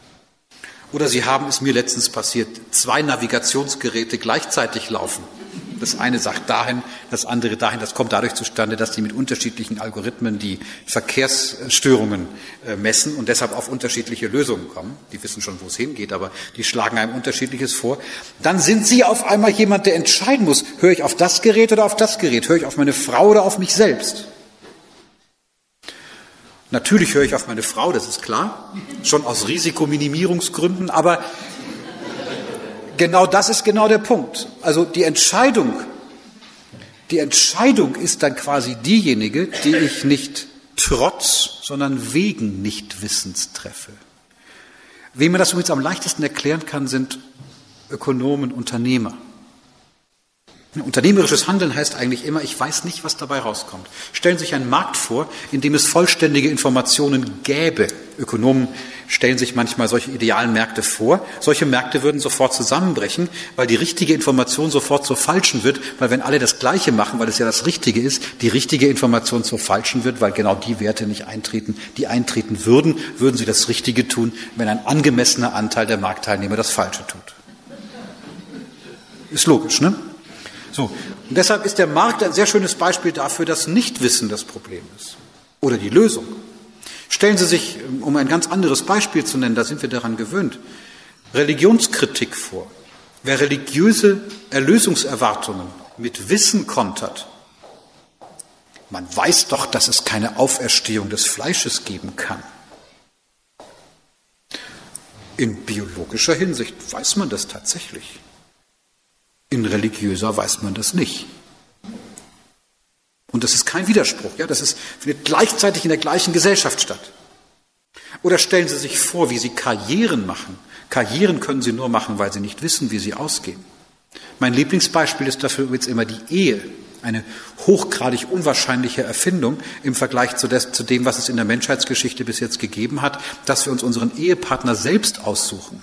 Oder Sie haben, ist mir letztens passiert, zwei Navigationsgeräte gleichzeitig laufen. Das eine sagt dahin, das andere dahin. Das kommt dadurch zustande, dass die mit unterschiedlichen Algorithmen die Verkehrsstörungen messen und deshalb auf unterschiedliche Lösungen kommen. Die wissen schon, wo es hingeht, aber die schlagen einem Unterschiedliches vor. Dann sind Sie auf einmal jemand, der entscheiden muss, höre ich auf das Gerät oder auf das Gerät? Höre ich auf meine Frau oder auf mich selbst? Natürlich höre ich auf meine Frau, das ist klar, schon aus Risikominimierungsgründen, aber genau das ist genau der Punkt. Also die Entscheidung, die Entscheidung ist dann quasi diejenige, die ich nicht trotz, sondern wegen Nichtwissens treffe. Wem man das übrigens am leichtesten erklären kann, sind Ökonomen, Unternehmer. Unternehmerisches Handeln heißt eigentlich immer, ich weiß nicht, was dabei rauskommt. Stellen Sie sich einen Markt vor, in dem es vollständige Informationen gäbe. Ökonomen stellen sich manchmal solche idealen Märkte vor. Solche Märkte würden sofort zusammenbrechen, weil die richtige Information sofort zur falschen wird, weil wenn alle das Gleiche machen, weil es ja das Richtige ist, die richtige Information zur falschen wird, weil genau die Werte nicht eintreten, die eintreten würden, würden sie das Richtige tun, wenn ein angemessener Anteil der Marktteilnehmer das Falsche tut. Ist logisch, ne? So. Und deshalb ist der Markt ein sehr schönes Beispiel dafür, dass Nichtwissen das Problem ist. Oder die Lösung. Stellen Sie sich, um ein ganz anderes Beispiel zu nennen, da sind wir daran gewöhnt, Religionskritik vor. Wer religiöse Erlösungserwartungen mit Wissen kontert, man weiß doch, dass es keine Auferstehung des Fleisches geben kann. In biologischer Hinsicht weiß man das tatsächlich. In religiöser weiß man das nicht. Und das ist kein Widerspruch. Ja, das ist, findet gleichzeitig in der gleichen Gesellschaft statt. Oder stellen Sie sich vor, wie Sie Karrieren machen. Karrieren können Sie nur machen, weil Sie nicht wissen, wie sie ausgehen. Mein Lieblingsbeispiel ist dafür übrigens immer die Ehe. Eine hochgradig unwahrscheinliche Erfindung im Vergleich zu, des, zu dem, was es in der Menschheitsgeschichte bis jetzt gegeben hat, dass wir uns unseren Ehepartner selbst aussuchen.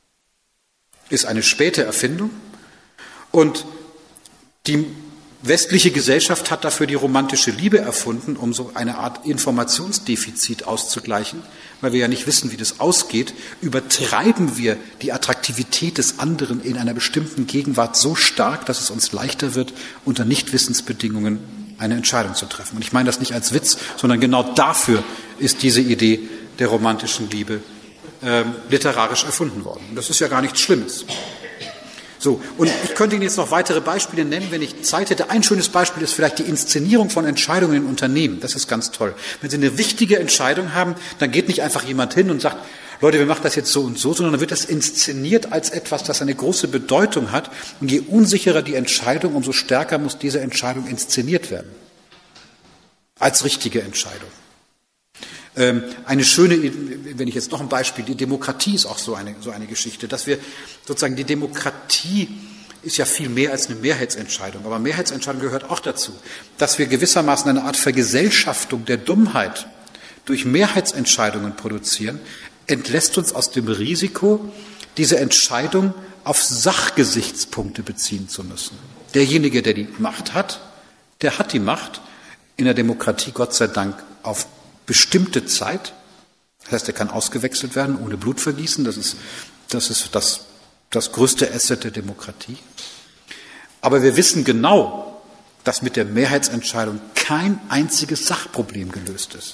Ist eine späte Erfindung. Und die westliche Gesellschaft hat dafür die romantische Liebe erfunden, um so eine Art Informationsdefizit auszugleichen, weil wir ja nicht wissen, wie das ausgeht, übertreiben wir die Attraktivität des anderen in einer bestimmten Gegenwart so stark, dass es uns leichter wird, unter Nichtwissensbedingungen eine Entscheidung zu treffen. Und ich meine das nicht als Witz, sondern genau dafür ist diese Idee der romantischen Liebe äh, literarisch erfunden worden. Und das ist ja gar nichts Schlimmes. So, und ich könnte Ihnen jetzt noch weitere Beispiele nennen, wenn ich Zeit hätte. Ein schönes Beispiel ist vielleicht die Inszenierung von Entscheidungen in Unternehmen. Das ist ganz toll. Wenn Sie eine wichtige Entscheidung haben, dann geht nicht einfach jemand hin und sagt, Leute, wir machen das jetzt so und so, sondern dann wird das inszeniert als etwas, das eine große Bedeutung hat. Und je unsicherer die Entscheidung, umso stärker muss diese Entscheidung inszeniert werden. Als richtige Entscheidung. Eine schöne, wenn ich jetzt noch ein Beispiel, die Demokratie ist auch so eine, so eine Geschichte, dass wir sozusagen, die Demokratie ist ja viel mehr als eine Mehrheitsentscheidung, aber Mehrheitsentscheidung gehört auch dazu, dass wir gewissermaßen eine Art Vergesellschaftung der Dummheit durch Mehrheitsentscheidungen produzieren, entlässt uns aus dem Risiko, diese Entscheidung auf Sachgesichtspunkte beziehen zu müssen. Derjenige, der die Macht hat, der hat die Macht, in der Demokratie Gott sei Dank auf bestimmte Zeit, das heißt, er kann ausgewechselt werden ohne Blutvergießen, das ist das, ist das, das größte Asset der Demokratie. Aber wir wissen genau, dass mit der Mehrheitsentscheidung kein einziges Sachproblem gelöst ist.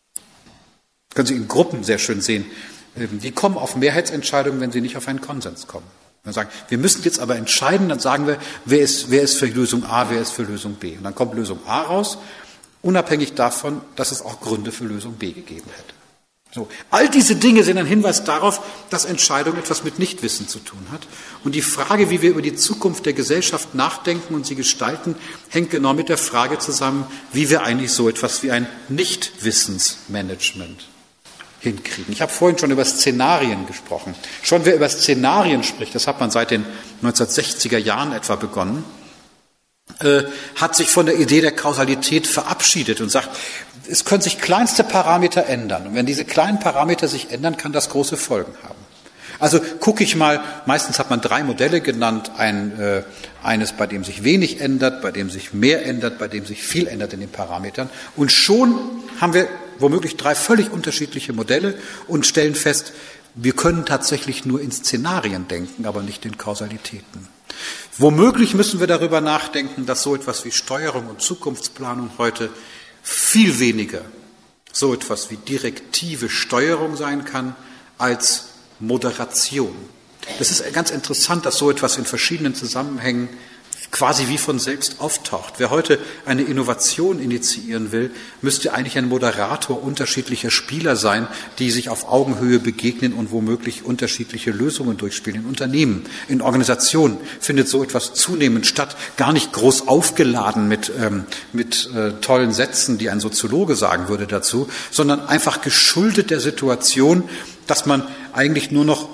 Das können Sie in Gruppen sehr schön sehen. Die kommen auf Mehrheitsentscheidungen, wenn sie nicht auf einen Konsens kommen. Wir sagen, wir müssen jetzt aber entscheiden, dann sagen wir, wer ist, wer ist für Lösung A, wer ist für Lösung B. Und dann kommt Lösung A raus, unabhängig davon, dass es auch Gründe für Lösung B gegeben hätte. So, all diese Dinge sind ein Hinweis darauf, dass Entscheidung etwas mit Nichtwissen zu tun hat. Und die Frage, wie wir über die Zukunft der Gesellschaft nachdenken und sie gestalten, hängt genau mit der Frage zusammen, wie wir eigentlich so etwas wie ein Nichtwissensmanagement hinkriegen. Ich habe vorhin schon über Szenarien gesprochen. Schon wer über Szenarien spricht, das hat man seit den neunzehnhundertsechziger Jahren etwa begonnen, äh, hat sich von der Idee der Kausalität verabschiedet und sagt, es können sich kleinste Parameter ändern. Und wenn diese kleinen Parameter sich ändern, kann das große Folgen haben. Also gucke ich mal, meistens hat man drei Modelle genannt, ein, äh, eines, bei dem sich wenig ändert, bei dem sich mehr ändert, bei dem sich viel ändert in den Parametern. Und schon haben wir womöglich drei völlig unterschiedliche Modelle und stellen fest, wir können tatsächlich nur in Szenarien denken, aber nicht in Kausalitäten. Womöglich müssen wir darüber nachdenken, dass so etwas wie Steuerung und Zukunftsplanung heute viel weniger so etwas wie direktive Steuerung sein kann als Moderation. Das ist ganz interessant, dass so etwas in verschiedenen Zusammenhängen quasi wie von selbst auftaucht. Wer heute eine Innovation initiieren will, müsste eigentlich ein Moderator unterschiedlicher Spieler sein, die sich auf Augenhöhe begegnen und womöglich unterschiedliche Lösungen durchspielen. In Unternehmen, in Organisationen findet so etwas zunehmend statt, gar nicht groß aufgeladen mit, ähm, mit äh, tollen Sätzen, die ein Soziologe sagen würde dazu, sondern einfach geschuldet der Situation, dass man eigentlich nur noch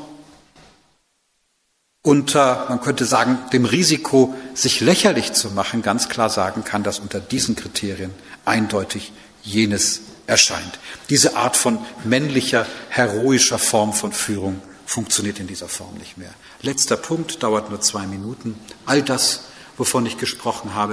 unter, man könnte sagen, dem Risiko, sich lächerlich zu machen, ganz klar sagen kann, dass unter diesen Kriterien eindeutig jenes erscheint. Diese Art von männlicher, heroischer Form von Führung funktioniert in dieser Form nicht mehr. Letzter Punkt, dauert nur zwei Minuten. All das, wovon ich gesprochen habe,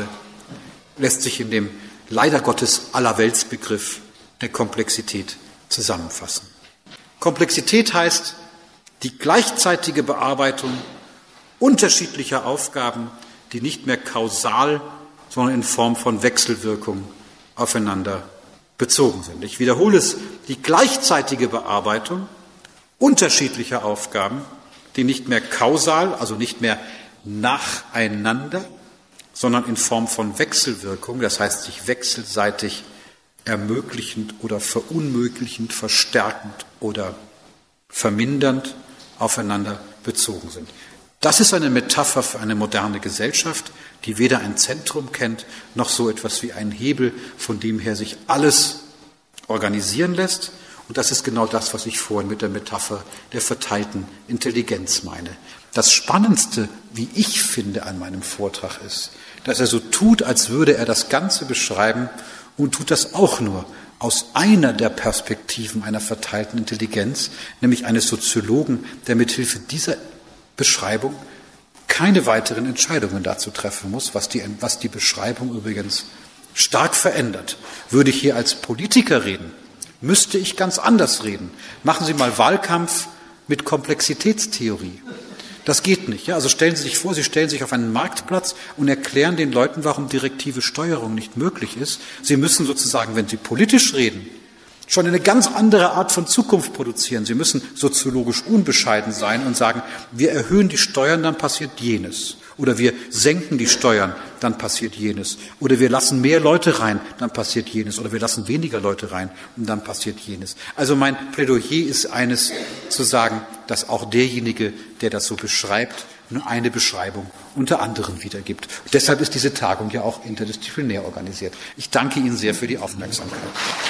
lässt sich in dem leider Gottes Allerweltsbegriff der Komplexität zusammenfassen. Komplexität heißt die gleichzeitige Bearbeitung unterschiedlicher Aufgaben, die nicht mehr kausal, sondern in Form von Wechselwirkung aufeinander bezogen sind. Ich wiederhole es, die gleichzeitige Bearbeitung unterschiedlicher Aufgaben, die nicht mehr kausal, also nicht mehr nacheinander, sondern in Form von Wechselwirkung, das heißt sich wechselseitig ermöglichend oder verunmöglichend, verstärkend oder vermindernd aufeinander bezogen sind. Das ist eine Metapher für eine moderne Gesellschaft, die weder ein Zentrum kennt, noch so etwas wie einen Hebel, von dem her sich alles organisieren lässt. Und das ist genau das, was ich vorhin mit der Metapher der verteilten Intelligenz meine. Das Spannendste, wie ich finde, an meinem Vortrag ist, dass er so tut, als würde er das Ganze beschreiben und tut das auch nur aus einer der Perspektiven einer verteilten Intelligenz, nämlich eines Soziologen, der mithilfe dieser Beschreibung keine weiteren Entscheidungen dazu treffen muss, was die, was die Beschreibung übrigens stark verändert. Würde ich hier als Politiker reden, müsste ich ganz anders reden. Machen Sie mal Wahlkampf mit Komplexitätstheorie. Das geht nicht. Ja? Also stellen Sie sich vor, Sie stellen sich auf einen Marktplatz und erklären den Leuten, warum direktive Steuerung nicht möglich ist. Sie müssen sozusagen, wenn Sie politisch reden, schon eine ganz andere Art von Zukunft produzieren. Sie müssen soziologisch unbescheiden sein und sagen, wir erhöhen die Steuern, dann passiert jenes. Oder wir senken die Steuern, dann passiert jenes. Oder wir lassen mehr Leute rein, dann passiert jenes. Oder wir lassen weniger Leute rein und dann passiert jenes. Also mein Plädoyer ist eines, zu sagen, dass auch derjenige, der das so beschreibt, nur eine Beschreibung unter anderem wiedergibt. Und deshalb ist diese Tagung ja auch interdisziplinär organisiert. Ich danke Ihnen sehr für die Aufmerksamkeit.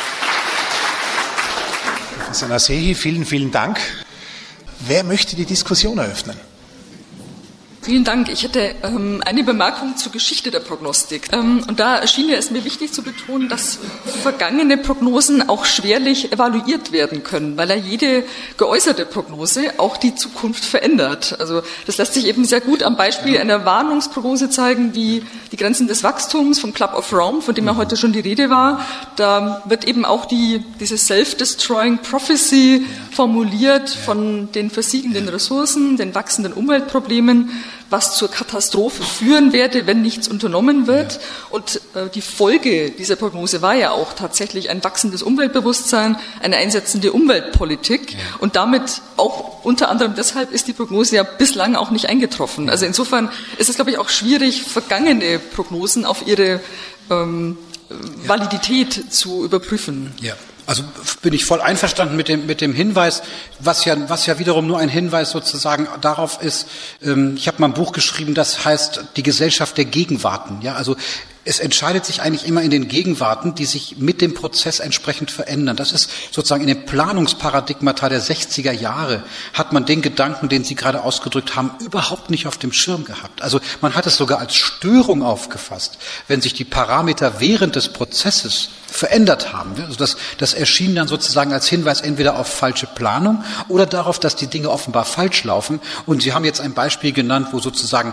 Professor Nasehi, vielen, vielen Dank. Wer möchte die Diskussion eröffnen? Vielen Dank. Ich hätte ähm, eine Bemerkung zur Geschichte der Prognostik. Ähm, und da schien es mir wichtig zu betonen, dass vergangene Prognosen auch schwerlich evaluiert werden können, weil ja jede geäußerte Prognose auch die Zukunft verändert. Also das lässt sich eben sehr gut am Beispiel einer Warnungsprognose zeigen, wie die Grenzen des Wachstums vom Club of Rome, von dem ja heute schon die Rede war. Da wird eben auch die, diese Self-Destroying Prophecy formuliert von den versiegenden Ressourcen, den wachsenden Umweltproblemen, was zur Katastrophe führen werde, wenn nichts unternommen wird. Ja. Und äh, die Folge dieser Prognose war ja auch tatsächlich ein wachsendes Umweltbewusstsein, eine einsetzende Umweltpolitik. Ja. Und damit auch unter anderem deshalb ist die Prognose ja bislang auch nicht eingetroffen. Ja. Also insofern ist es, glaube ich, auch schwierig, vergangene Prognosen auf ihre ähm, ja. Validität zu überprüfen. Ja. Also bin ich voll einverstanden mit dem, mit dem Hinweis, was ja, was ja wiederum nur ein Hinweis sozusagen darauf ist. Ähm, ich habe mal ein Buch geschrieben, das heißt Die Gesellschaft der Gegenwarten. Ja, also es entscheidet sich eigentlich immer in den Gegenwarten, die sich mit dem Prozess entsprechend verändern. Das ist sozusagen in dem Planungsparadigmata der sechziger Jahre hat man den Gedanken, den Sie gerade ausgedrückt haben, überhaupt nicht auf dem Schirm gehabt. Also man hat es sogar als Störung aufgefasst, wenn sich die Parameter während des Prozesses verändert haben. Also das, das erschien dann sozusagen als Hinweis entweder auf falsche Planung oder darauf, dass die Dinge offenbar falsch laufen. Und Sie haben jetzt ein Beispiel genannt, wo sozusagen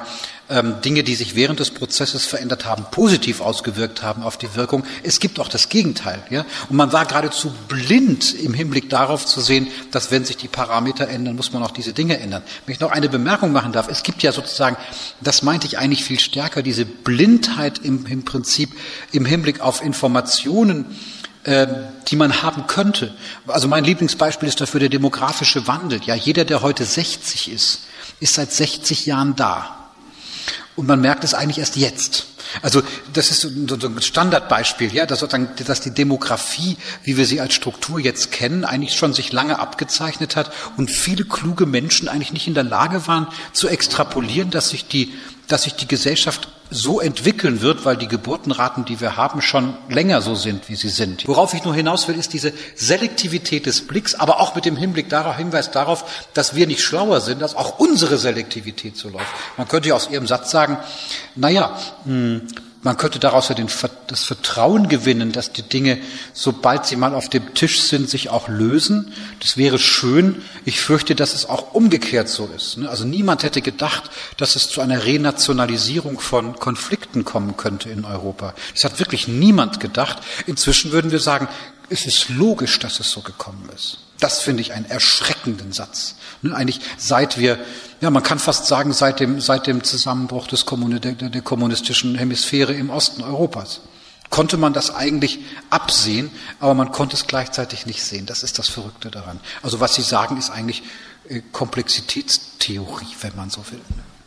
ähm, Dinge, die sich während des Prozesses verändert haben, positiv ausgewirkt haben auf die Wirkung. Es gibt auch das Gegenteil. Ja? Und man war geradezu blind im Hinblick darauf zu sehen, dass wenn sich die Parameter ändern, muss man auch diese Dinge ändern. Wenn ich noch eine Bemerkung machen darf, es gibt ja sozusagen, das meinte ich eigentlich viel stärker, diese Blindheit im, im Prinzip im Hinblick auf Informationen, äh, die man haben könnte. Also mein Lieblingsbeispiel ist dafür der demografische Wandel. Ja, jeder, der heute sechzig ist, ist seit sechzig Jahren da. Und man merkt es eigentlich erst jetzt. Also das ist so ein Standardbeispiel, ja, dass, dass die Demografie, wie wir sie als Struktur jetzt kennen, eigentlich schon sich lange abgezeichnet hat und viele kluge Menschen eigentlich nicht in der Lage waren zu extrapolieren, dass sich die, dass sich die Gesellschaft so entwickeln wird, weil die Geburtenraten, die wir haben, schon länger so sind, wie sie sind. Worauf ich nur hinaus will, ist diese Selektivität des Blicks, aber auch mit dem Hinblick darauf, Hinweis darauf, dass wir nicht schlauer sind, dass auch unsere Selektivität so läuft. Man könnte ja aus Ihrem Satz sagen, naja, man könnte daraus ja den, das Vertrauen gewinnen, dass die Dinge, sobald sie mal auf dem Tisch sind, sich auch lösen. Das wäre schön. Ich fürchte, dass es auch umgekehrt so ist. Also niemand hätte gedacht, dass es zu einer Renationalisierung von Konflikten kommen könnte in Europa. Das hat wirklich niemand gedacht. Inzwischen würden wir sagen, es ist logisch, dass es so gekommen ist. Das finde ich einen erschreckenden Satz. Eigentlich seit wir, ja, man kann fast sagen, seit dem, seit dem Zusammenbruch des Kommuni- der, der kommunistischen Hemisphäre im Osten Europas konnte man das eigentlich absehen, aber man konnte es gleichzeitig nicht sehen. Das ist das Verrückte daran. Also was Sie sagen, ist eigentlich äh, Komplexitätstheorie, wenn man so will.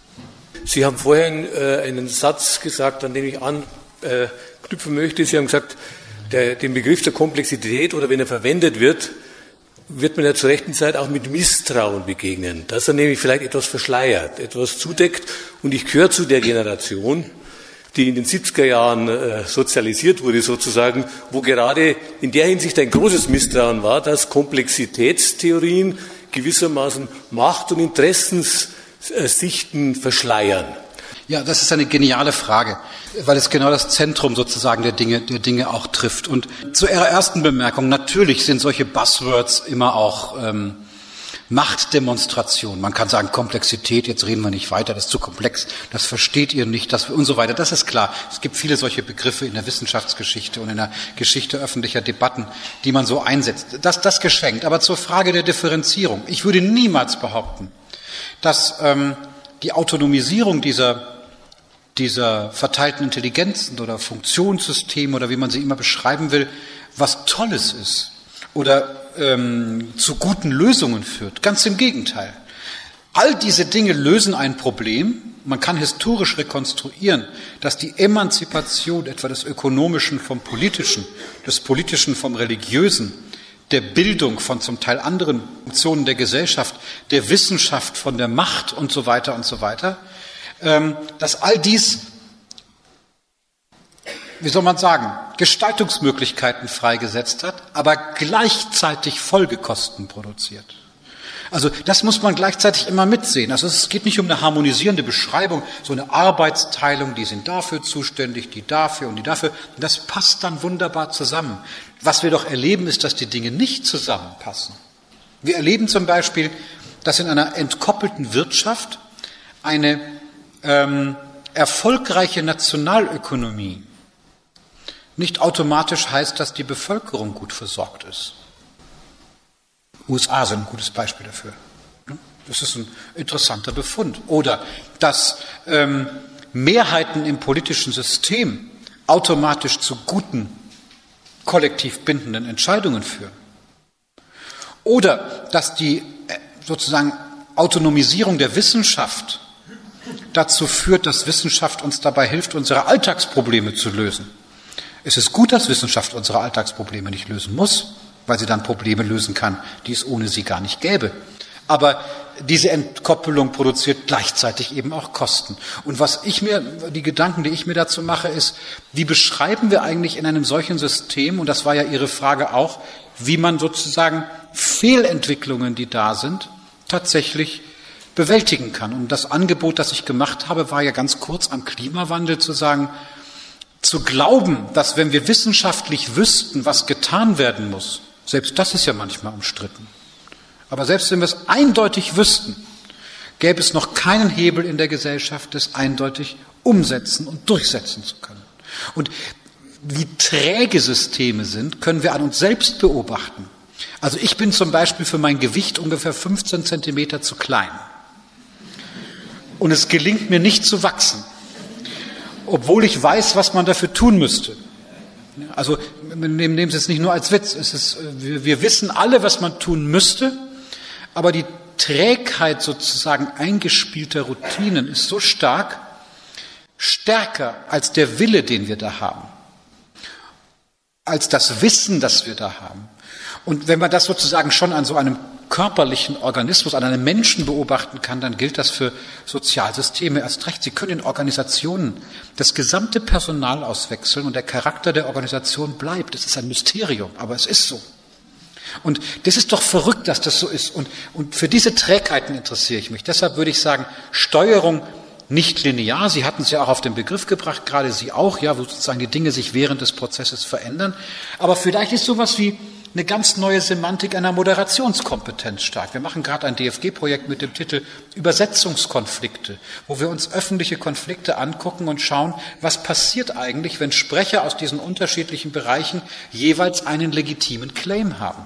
Sie haben vorhin äh, einen Satz gesagt, an den ich anknüpfen möchte. Sie haben gesagt, der, den Begriff der Komplexität oder wenn er verwendet wird, wird man ja zur rechten Zeit auch mit Misstrauen begegnen, dass er nämlich vielleicht etwas verschleiert, etwas zudeckt. Und ich gehöre zu der Generation, die in den siebziger Jahren äh, sozialisiert wurde sozusagen, wo gerade in der Hinsicht ein großes Misstrauen war, dass Komplexitätstheorien gewissermaßen Macht- und Interessenssichten verschleiern. Ja, das ist eine geniale Frage, weil es genau das Zentrum sozusagen der Dinge, der Dinge auch trifft. Und zu Ihrer ersten Bemerkung, natürlich sind solche Buzzwords immer auch ähm, Machtdemonstrationen. Man kann sagen Komplexität, jetzt reden wir nicht weiter, das ist zu komplex, das versteht ihr nicht, das und so weiter. Das ist klar. Es gibt viele solche Begriffe in der Wissenschaftsgeschichte und in der Geschichte öffentlicher Debatten, die man so einsetzt. Das, das geschenkt. Aber zur Frage der Differenzierung. Ich würde niemals behaupten, dass ähm, die Autonomisierung dieser dieser verteilten Intelligenzen oder Funktionssysteme oder wie man sie immer beschreiben will, was Tolles ist oder ähm, zu guten Lösungen führt. Ganz im Gegenteil. All diese Dinge lösen ein Problem. Man kann historisch rekonstruieren, dass die Emanzipation etwa des Ökonomischen vom Politischen, des Politischen vom Religiösen, der Bildung von zum Teil anderen Funktionen der Gesellschaft, der Wissenschaft von der Macht und so weiter und so weiter, dass all dies, wie soll man sagen, Gestaltungsmöglichkeiten freigesetzt hat, aber gleichzeitig Folgekosten produziert. Also das muss man gleichzeitig immer mitsehen. Also es geht nicht um eine harmonisierende Beschreibung, so eine Arbeitsteilung, die sind dafür zuständig, die dafür und die dafür. Das passt dann wunderbar zusammen. Was wir doch erleben, ist, dass die Dinge nicht zusammenpassen. Wir erleben zum Beispiel, dass in einer entkoppelten Wirtschaft eine ähm, erfolgreiche Nationalökonomie nicht automatisch heißt, dass die Bevölkerung gut versorgt ist. U S A sind ein gutes Beispiel dafür. Das ist ein interessanter Befund. Oder dass ähm, Mehrheiten im politischen System automatisch zu guten, kollektiv bindenden Entscheidungen führen. Oder dass die sozusagen Autonomisierung der Wissenschaft dazu führt, dass Wissenschaft uns dabei hilft, unsere Alltagsprobleme zu lösen. Es ist gut, dass Wissenschaft unsere Alltagsprobleme nicht lösen muss, weil sie dann Probleme lösen kann, die es ohne sie gar nicht gäbe. Aber diese Entkoppelung produziert gleichzeitig eben auch Kosten. Und was ich mir, die Gedanken, die ich mir dazu mache, ist, wie beschreiben wir eigentlich in einem solchen System, und das war ja Ihre Frage auch, wie man sozusagen Fehlentwicklungen, die da sind, tatsächlich bewältigen kann. Und das Angebot, das ich gemacht habe, war ja ganz kurz am Klimawandel zu sagen, zu glauben, dass wenn wir wissenschaftlich wüssten, was getan werden muss, selbst das ist ja manchmal umstritten, aber selbst wenn wir es eindeutig wüssten, gäbe es noch keinen Hebel in der Gesellschaft, das eindeutig umsetzen und durchsetzen zu können. Und wie träge Systeme sind, können wir an uns selbst beobachten. Also ich bin zum Beispiel für mein Gewicht ungefähr fünfzehn Zentimeter zu klein. Und es gelingt mir nicht zu wachsen, obwohl ich weiß, was man dafür tun müsste. Also nehmen Sie es nicht nur als Witz. Es ist, wir, wir wissen alle, was man tun müsste, aber die Trägheit sozusagen eingespielter Routinen ist so stark, stärker als der Wille, den wir da haben, als das Wissen, das wir da haben. Und wenn man das sozusagen schon an so einem körperlichen Organismus, an einem Menschen beobachten kann, dann gilt das für Sozialsysteme erst recht. Sie können in Organisationen das gesamte Personal auswechseln und der Charakter der Organisation bleibt. Das ist ein Mysterium, aber es ist so. Und das ist doch verrückt, dass das so ist. Und, und für diese Trägheiten interessiere ich mich. Deshalb würde ich sagen, Steuerung nicht linear. Sie hatten es ja auch auf den Begriff gebracht, gerade Sie auch, ja, wo sozusagen die Dinge sich während des Prozesses verändern. Aber vielleicht ist sowas wie eine ganz neue Semantik einer Moderationskompetenz stark. Wir machen gerade ein D F G-Projekt mit dem Titel Übersetzungskonflikte, wo wir uns öffentliche Konflikte angucken und schauen, was passiert eigentlich, wenn Sprecher aus diesen unterschiedlichen Bereichen jeweils einen legitimen Claim haben.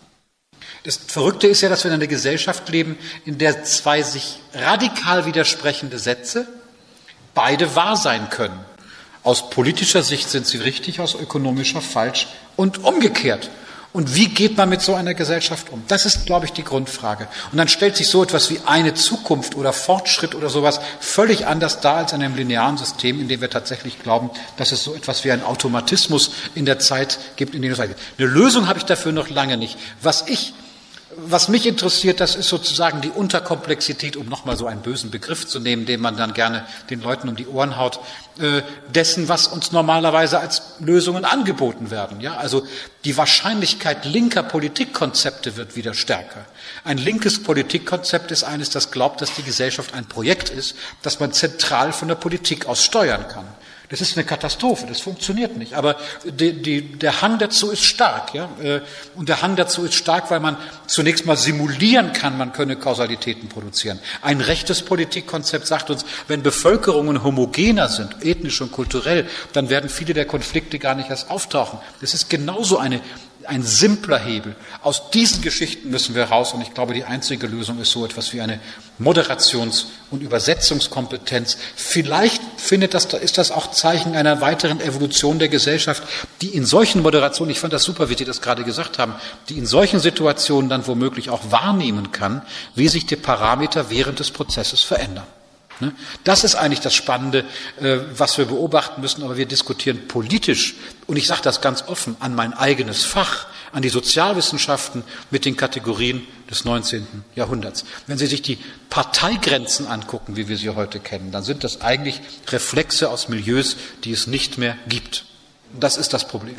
Das Verrückte ist ja, dass wir in einer Gesellschaft leben, in der zwei sich radikal widersprechende Sätze beide wahr sein können. Aus politischer Sicht sind sie richtig, aus ökonomischer falsch und umgekehrt. Und wie geht man mit so einer Gesellschaft um? Das ist, glaube ich, die Grundfrage. Und dann stellt sich so etwas wie eine Zukunft oder Fortschritt oder sowas völlig anders dar als in einem linearen System, in dem wir tatsächlich glauben, dass es so etwas wie einen Automatismus in der Zeit gibt, in dem es weitergeht. Eine Lösung habe ich dafür noch lange nicht. Was ich Was mich interessiert, das ist sozusagen die Unterkomplexität, um nochmal so einen bösen Begriff zu nehmen, den man dann gerne den Leuten um die Ohren haut, äh, dessen, was uns normalerweise als Lösungen angeboten werden. Ja, also die Wahrscheinlichkeit linker Politikkonzepte wird wieder stärker. Ein linkes Politikkonzept ist eines, das glaubt, dass die Gesellschaft ein Projekt ist, das man zentral von der Politik aus steuern kann. Das ist eine Katastrophe, das funktioniert nicht. Aber die, die, der Hang dazu ist stark. Ja? Und der Hang dazu ist stark, weil man zunächst mal simulieren kann, man könne Kausalitäten produzieren. Ein rechtes Politikkonzept sagt uns, wenn Bevölkerungen homogener sind, ethnisch und kulturell, dann werden viele der Konflikte gar nicht erst auftauchen. Das ist genauso eine ein simpler Hebel. Aus diesen Geschichten müssen wir raus und ich glaube, die einzige Lösung ist so etwas wie eine Moderations- und Übersetzungskompetenz. Vielleicht findet das, ist das auch Zeichen einer weiteren Evolution der Gesellschaft, die in solchen Moderationen, ich fand das super, wie Sie das gerade gesagt haben, die in solchen Situationen dann womöglich auch wahrnehmen kann, wie sich die Parameter während des Prozesses verändern. Das ist eigentlich das Spannende, was wir beobachten müssen, aber wir diskutieren politisch, und ich sage das ganz offen, an mein eigenes Fach, an die Sozialwissenschaften mit den Kategorien des neunzehnten Jahrhunderts. Wenn Sie sich die Parteigrenzen angucken, wie wir sie heute kennen, dann sind das eigentlich Reflexe aus Milieus, die es nicht mehr gibt. Und das ist das Problem.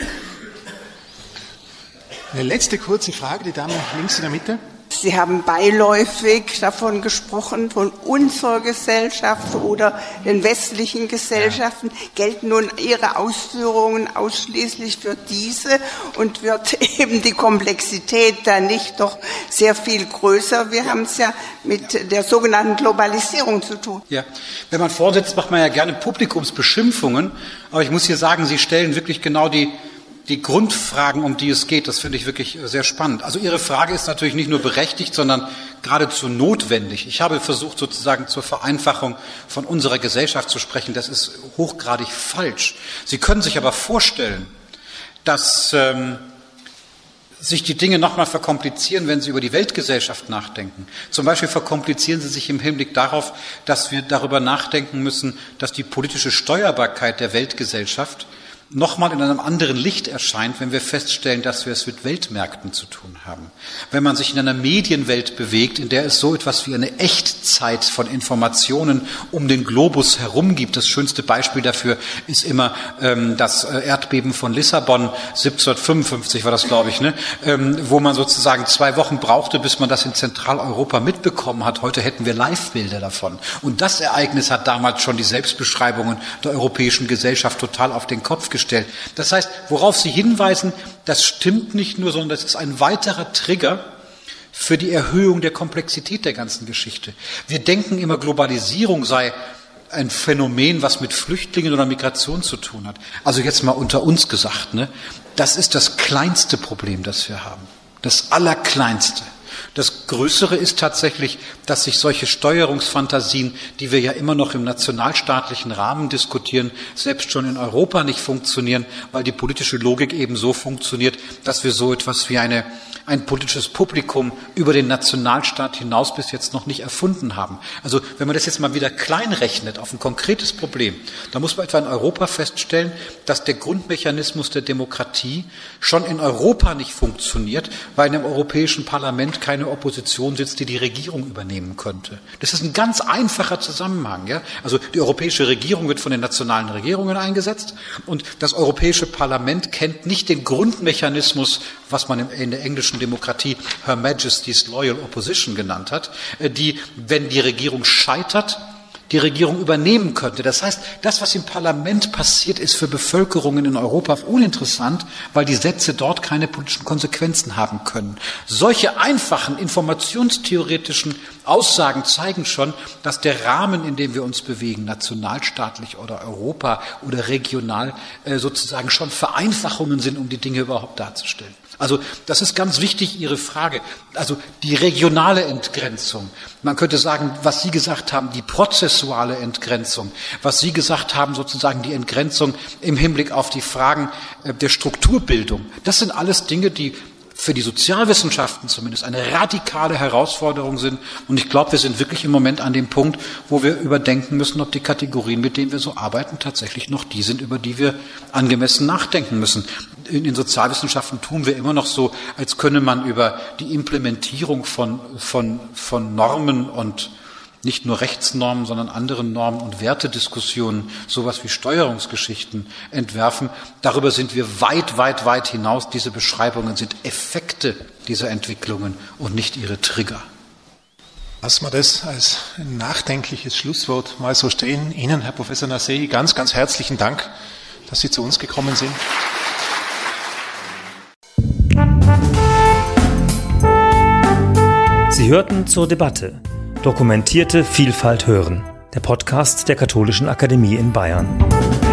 Eine letzte kurze Frage, die Dame links in der Mitte. Sie haben beiläufig davon gesprochen, von unserer Gesellschaft oder den westlichen Gesellschaften. Ja. Gelten nun Ihre Ausführungen ausschließlich für diese und wird eben die Komplexität dann nicht doch sehr viel größer? Wir haben es ja mit der sogenannten Globalisierung zu tun. Ja, wenn man vorsetzt, macht man ja gerne Publikumsbeschimpfungen, aber ich muss hier sagen, Sie stellen wirklich genau die Die Grundfragen, um die es geht, das finde ich wirklich sehr spannend. Also Ihre Frage ist natürlich nicht nur berechtigt, sondern geradezu notwendig. Ich habe versucht, sozusagen zur Vereinfachung von unserer Gesellschaft zu sprechen. Das ist hochgradig falsch. Sie können sich aber vorstellen, dass ähm, sich die Dinge nochmal verkomplizieren, wenn Sie über die Weltgesellschaft nachdenken. Zum Beispiel verkomplizieren sie sich im Hinblick darauf, dass wir darüber nachdenken müssen, dass die politische Steuerbarkeit der Weltgesellschaft nochmal in einem anderen Licht erscheint, wenn wir feststellen, dass wir es mit Weltmärkten zu tun haben. Wenn man sich in einer Medienwelt bewegt, in der es so etwas wie eine Echtzeit von Informationen um den Globus herum gibt. Das schönste Beispiel dafür ist immer ähm, das Erdbeben von Lissabon, siebzehnhundertfünfundfünfzig war das, glaube ich, ne? ähm, wo man sozusagen zwei Wochen brauchte, bis man das in Zentraleuropa mitbekommen hat. Heute hätten wir Live-Bilder davon. Und das Ereignis hat damals schon die Selbstbeschreibungen der europäischen Gesellschaft total auf den Kopf gestellt. Das heißt, worauf Sie hinweisen, das stimmt nicht nur, sondern das ist ein weiterer Trigger für die Erhöhung der Komplexität der ganzen Geschichte. Wir denken immer, Globalisierung sei ein Phänomen, was mit Flüchtlingen oder Migration zu tun hat. Also jetzt mal unter uns gesagt, ne? Das ist das kleinste Problem, das wir haben. Das allerkleinste. Das Größere ist tatsächlich, dass sich solche Steuerungsfantasien, die wir ja immer noch im nationalstaatlichen Rahmen diskutieren, selbst schon in Europa nicht funktionieren, weil die politische Logik eben so funktioniert, dass wir so etwas wie eine, ein politisches Publikum über den Nationalstaat hinaus bis jetzt noch nicht erfunden haben. Also wenn man das jetzt mal wieder klein rechnet auf ein konkretes Problem, dann muss man etwa in Europa feststellen, dass der Grundmechanismus der Demokratie schon in Europa nicht funktioniert, weil in dem Europäischen Parlament keine Opposition sitzt, die die Regierung übernehmen könnte. Das ist ein ganz einfacher Zusammenhang. Ja? Also die europäische Regierung wird von den nationalen Regierungen eingesetzt und das Europäische Parlament kennt nicht den Grundmechanismus, was man in der englischen Demokratie Her Majesty's Loyal Opposition genannt hat, die, wenn die Regierung scheitert, die Regierung übernehmen könnte. Das heißt, das, was im Parlament passiert, ist für Bevölkerungen in Europa uninteressant, weil die Sätze dort keine politischen Konsequenzen haben können. Solche einfachen informationstheoretischen Aussagen zeigen schon, dass der Rahmen, in dem wir uns bewegen, nationalstaatlich oder Europa oder regional, sozusagen schon Vereinfachungen sind, um die Dinge überhaupt darzustellen. Also das ist ganz wichtig, Ihre Frage. Also die regionale Entgrenzung. Man könnte sagen, was Sie gesagt haben, die prozessuale Entgrenzung. Was Sie gesagt haben, sozusagen die Entgrenzung im Hinblick auf die Fragen der Strukturbildung. Das sind alles Dinge, die für die Sozialwissenschaften zumindest eine radikale Herausforderung sind. Und ich glaube, wir sind wirklich im Moment an dem Punkt, wo wir überdenken müssen, ob die Kategorien, mit denen wir so arbeiten, tatsächlich noch die sind, über die wir angemessen nachdenken müssen. In den Sozialwissenschaften tun wir immer noch so, als könne man über die Implementierung von, von, von Normen und nicht nur Rechtsnormen, sondern anderen Normen und Wertediskussionen, sowas wie Steuerungsgeschichten entwerfen. Darüber sind wir weit, weit, weit hinaus. Diese Beschreibungen sind Effekte dieser Entwicklungen und nicht ihre Trigger. Lassen wir das als ein nachdenkliches Schlusswort mal so stehen. Ihnen, Herr Professor Nasehi, ganz, ganz herzlichen Dank, dass Sie zu uns gekommen sind. Sie hörten zur Debatte Dokumentierte Vielfalt hören, der Podcast der Katholischen Akademie in Bayern.